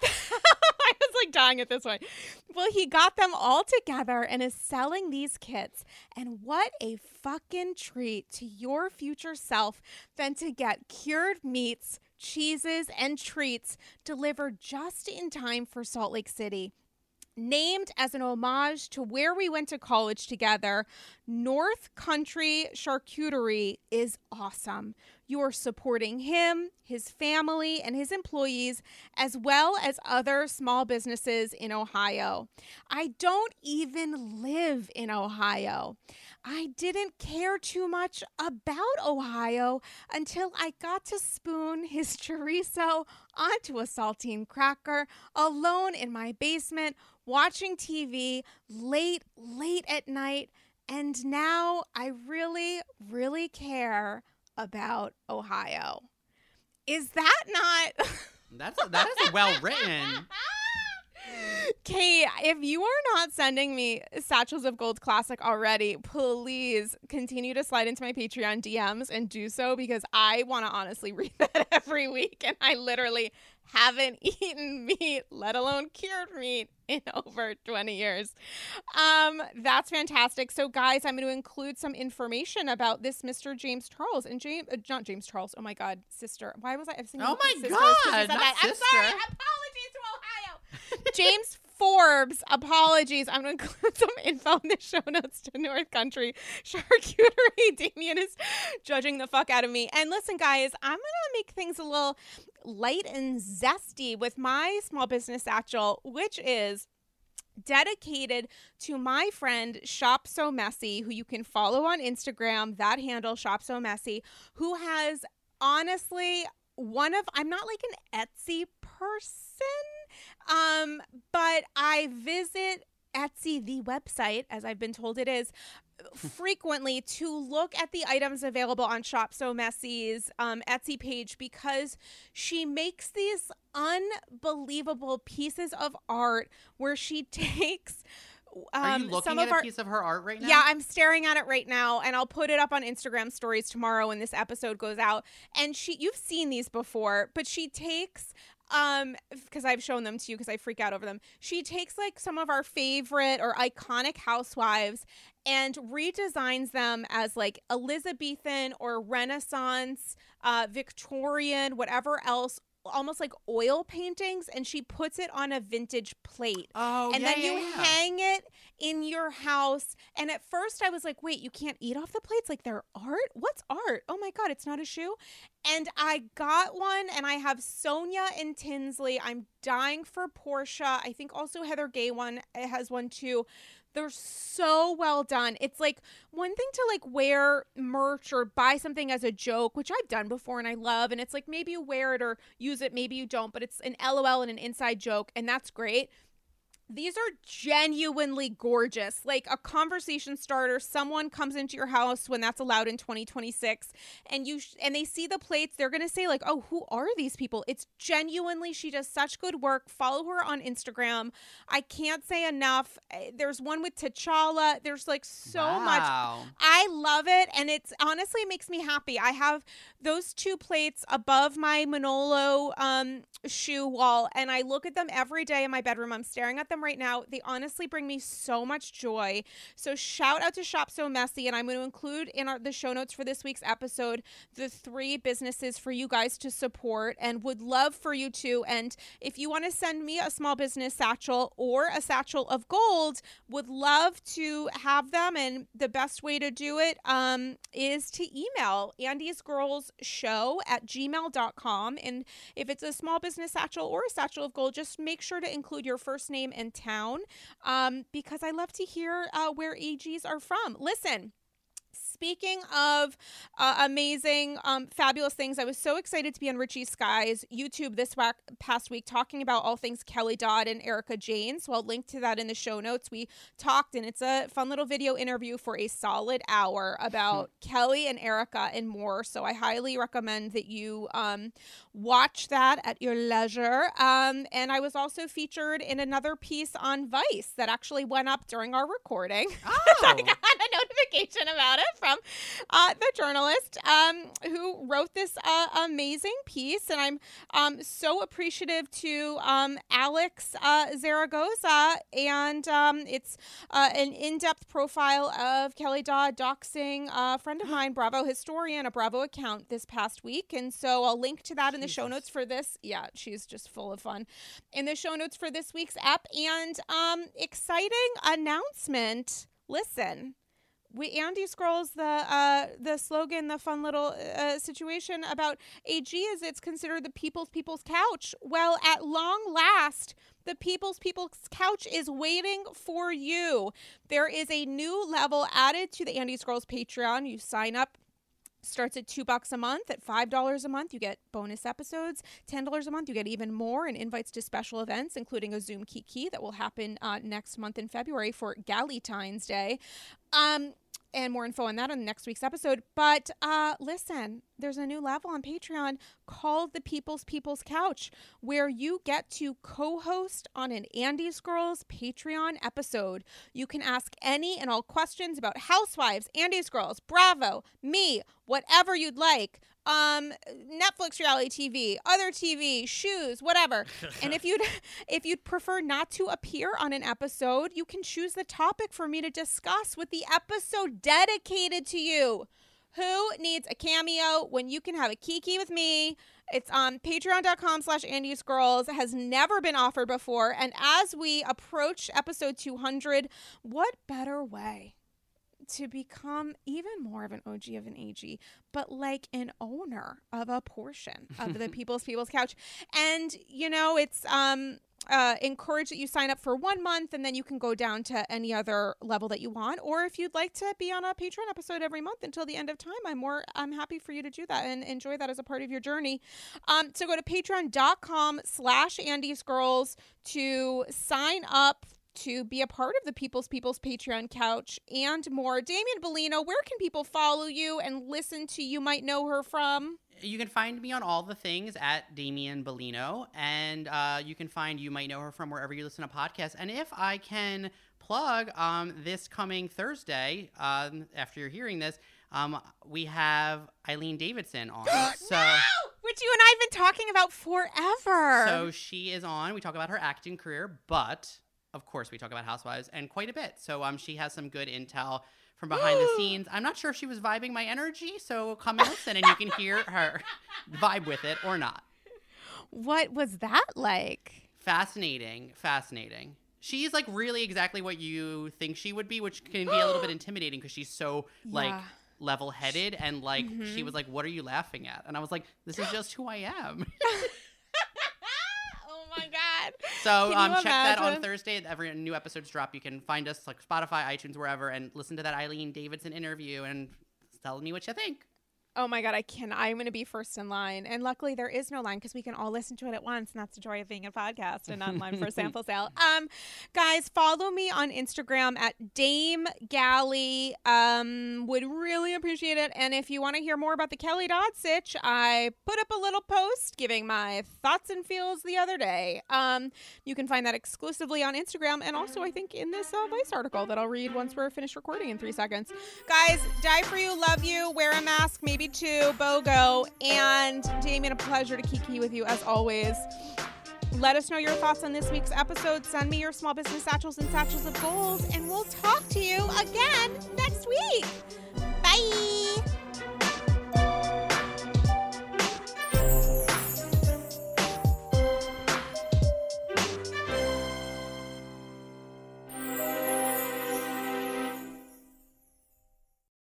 I was like dying at this one. Well, he got them all together and is selling these kits. And what a fucking treat to your future self than to get cured meats, cheeses, and treats delivered just in time for Salt Lake City. Named as an homage to where we went to college together, North Country Charcuterie is awesome. You are supporting him, his family, and his employees, as well as other small businesses in Ohio. I don't even live in Ohio. I didn't care too much about Ohio until I got to spoon his chorizo onto a saltine cracker alone in my basement, watching TV late at night. And now I really, really care about Ohio. Is that not... That is well written. Kate, if you are not sending me Satchels of Gold Classic already, please continue to slide into my Patreon DMs and do so, because I want to honestly read that every week, and I literally haven't eaten meat, let alone cured meat, in over 20 years. That's fantastic. So guys, I'm going to include some information about this Mr. James Charles and not James Charles. Oh my God, sister. Why was I? Oh my God, not sister. I'm sorry. Apologies to Ohio. James Forbes, apologies. I'm going to include some info in the show notes to North Country Charcuterie. Damien is judging the fuck out of me. And listen, guys, I'm going to make things a little light and zesty with my small business satchel, which is dedicated to my friend Shop So Messy, who you can follow on Instagram, that handle, Shop So Messy, who has honestly I'm not like an Etsy person, but I visit Etsy, the website, as I've been told it is, frequently to look at the items available on Shop So Messy's Etsy page, because she makes these unbelievable pieces of art where she takes Are you looking at a piece of her art right now? Yeah, I'm staring at it right now, and I'll put it up on Instagram stories tomorrow when this episode goes out. And you've seen these before, but she takes, because I've shown them to you because I freak out over them. She takes like some of our favorite or iconic housewives and redesigns them as like Elizabethan or Renaissance, Victorian, whatever else, almost like oil paintings, and she puts it on a vintage plate. Oh, and yeah, then you hang it in your house. And at first I was like, wait, you can't eat off the plates? Like, they're art? What's art? Oh my God, it's not a shoe. And I got one, and I have Sonia and Tinsley. I'm dying for Portia. I think also Heather Gay has one too. They're so well done. It's like one thing to like wear merch or buy something as a joke, which I've done before and I love. And it's like maybe you wear it or use it, maybe you don't, but it's an LOL and an inside joke, and that's great. These are genuinely gorgeous, like a conversation starter. Someone comes into your house, when that's allowed in 2026, and and they see the plates, they're going to say like, oh, who are these people? It's genuinely, she does such good work. Follow her on Instagram. I can't say enough. There's one with T'Challa. There's like so much. I love it. And it's honestly makes me happy. I have those two plates above my Manolo shoe wall, and I look at them every day in my bedroom. I'm staring at them them right now. They honestly bring me so much joy. So shout out to Shop So Messy, and I'm going to include in the show notes for this week's episode the 3 businesses for you guys to support, and would love for you to. And if you want to send me a small business satchel or a satchel of gold, would love to have them. And the best way to do it is to email andysgirlsshow@gmail.com. And if it's a small business satchel or a satchel of gold, just make sure to include your first name and town, because I love to hear where AGs are from. Listen, speaking of amazing, fabulous things, I was so excited to be on Richie Sky's YouTube this past week talking about all things Kelly Dodd and Erica Jane. So I'll link to that in the show notes. We talked, and it's a fun little video interview for a solid hour about Kelly and Erica and more. So I highly recommend that you watch that at your leisure. And I was also featured in another piece on Vice that actually went up during our recording. Oh. I got a notification about it from the journalist who wrote this amazing piece. And I'm so appreciative to Alex Zaragoza. And it's an in-depth profile of Kelly Dodd doxing a friend of mine, Bravo historian, a Bravo account this past week. And so I'll link to that in the show notes for this. Yeah, she's just full of fun. In the show notes for this week's ep. And exciting announcement. Listen. Andy scrolls the slogan, the fun little situation about AG is it's considered the people's couch. Well, at long last, the people's couch is waiting for you. There is a new level added to the Andy Scrolls Patreon. You sign up. Starts at $2 a month. At $5 a month, you get bonus episodes. $10 a month, you get even more, and invites to special events, including a Zoom Kiki that will happen next month in February for Galentine's Day. And more info on that on next week's episode. But listen, there's a new level on Patreon called the People's Couch, where you get to co-host on an Andy Scrolls Patreon episode. You can ask any and all questions about Housewives, Andy Scrolls, Bravo, me, whatever you'd like. Netflix reality TV, other TV, shoes, whatever. And if you'd prefer not to appear on an episode, you can choose the topic for me to discuss with the episode dedicated to you. Who needs a cameo when you can have a Kiki with me? It's on patreon.com/AndyScrolls. It has never been offered before. And as we approach episode 200, what better way to become even more of an OG of an AG, but like an owner of a portion of the People's Couch. And, you know, it's encouraged that you sign up for 1 month, and then you can go down to any other level that you want. Or if you'd like to be on a Patreon episode every month until the end of time, I'm happy for you to do that and enjoy that as a part of your journey. So go to patreon.com/AndyScrolls to sign up to be a part of the People's Patreon couch and more. Damian Bellino, where can people follow you and listen to You Might Know Her From? You can find me on all the things at Damian Bellino, and you can find You Might Know Her From wherever you listen to podcasts. And if I can plug, this coming Thursday, after you're hearing this, we have Eileen Davidson on. No! Which you and I have been talking about forever. So she is on. We talk about her acting career, but of course we talk about Housewives and quite a bit. So she has some good intel from behind the scenes. I'm not sure if she was vibing my energy, so come and listen and you can hear her vibe with it or not. What was that like? Fascinating. She's like really exactly what you think she would be, which can be a little bit intimidating because she's so like level-headed and like she was like, "What are you laughing at?" And I was like, "This is just who I am." Oh my God. So check that on Thursday. Every new episodes drop. You can find us like Spotify, iTunes, wherever, and listen to that Eileen Davidson interview and tell me what you think. Oh my God, I'm going to be first in line. And luckily there is no line because we can all listen to it at once. And that's the joy of being a podcast and not in line for a sample sale. Guys, follow me on Instagram at Dame Galley. Would really appreciate it. And if you want to hear more about the Kelly Dodd sitch, I put up a little post giving my thoughts and feels the other day. You can find that exclusively on Instagram. And also, I think, in this Vice article that I'll read once we're finished recording in 3 seconds. Guys, die for you, love you, wear a mask, maybe to BOGO, and Damian, a pleasure to kiki with you as always. Let us know your thoughts on this week's episode. Send me your small business satchels and satchels of gold, and we'll talk to you again next week. Bye.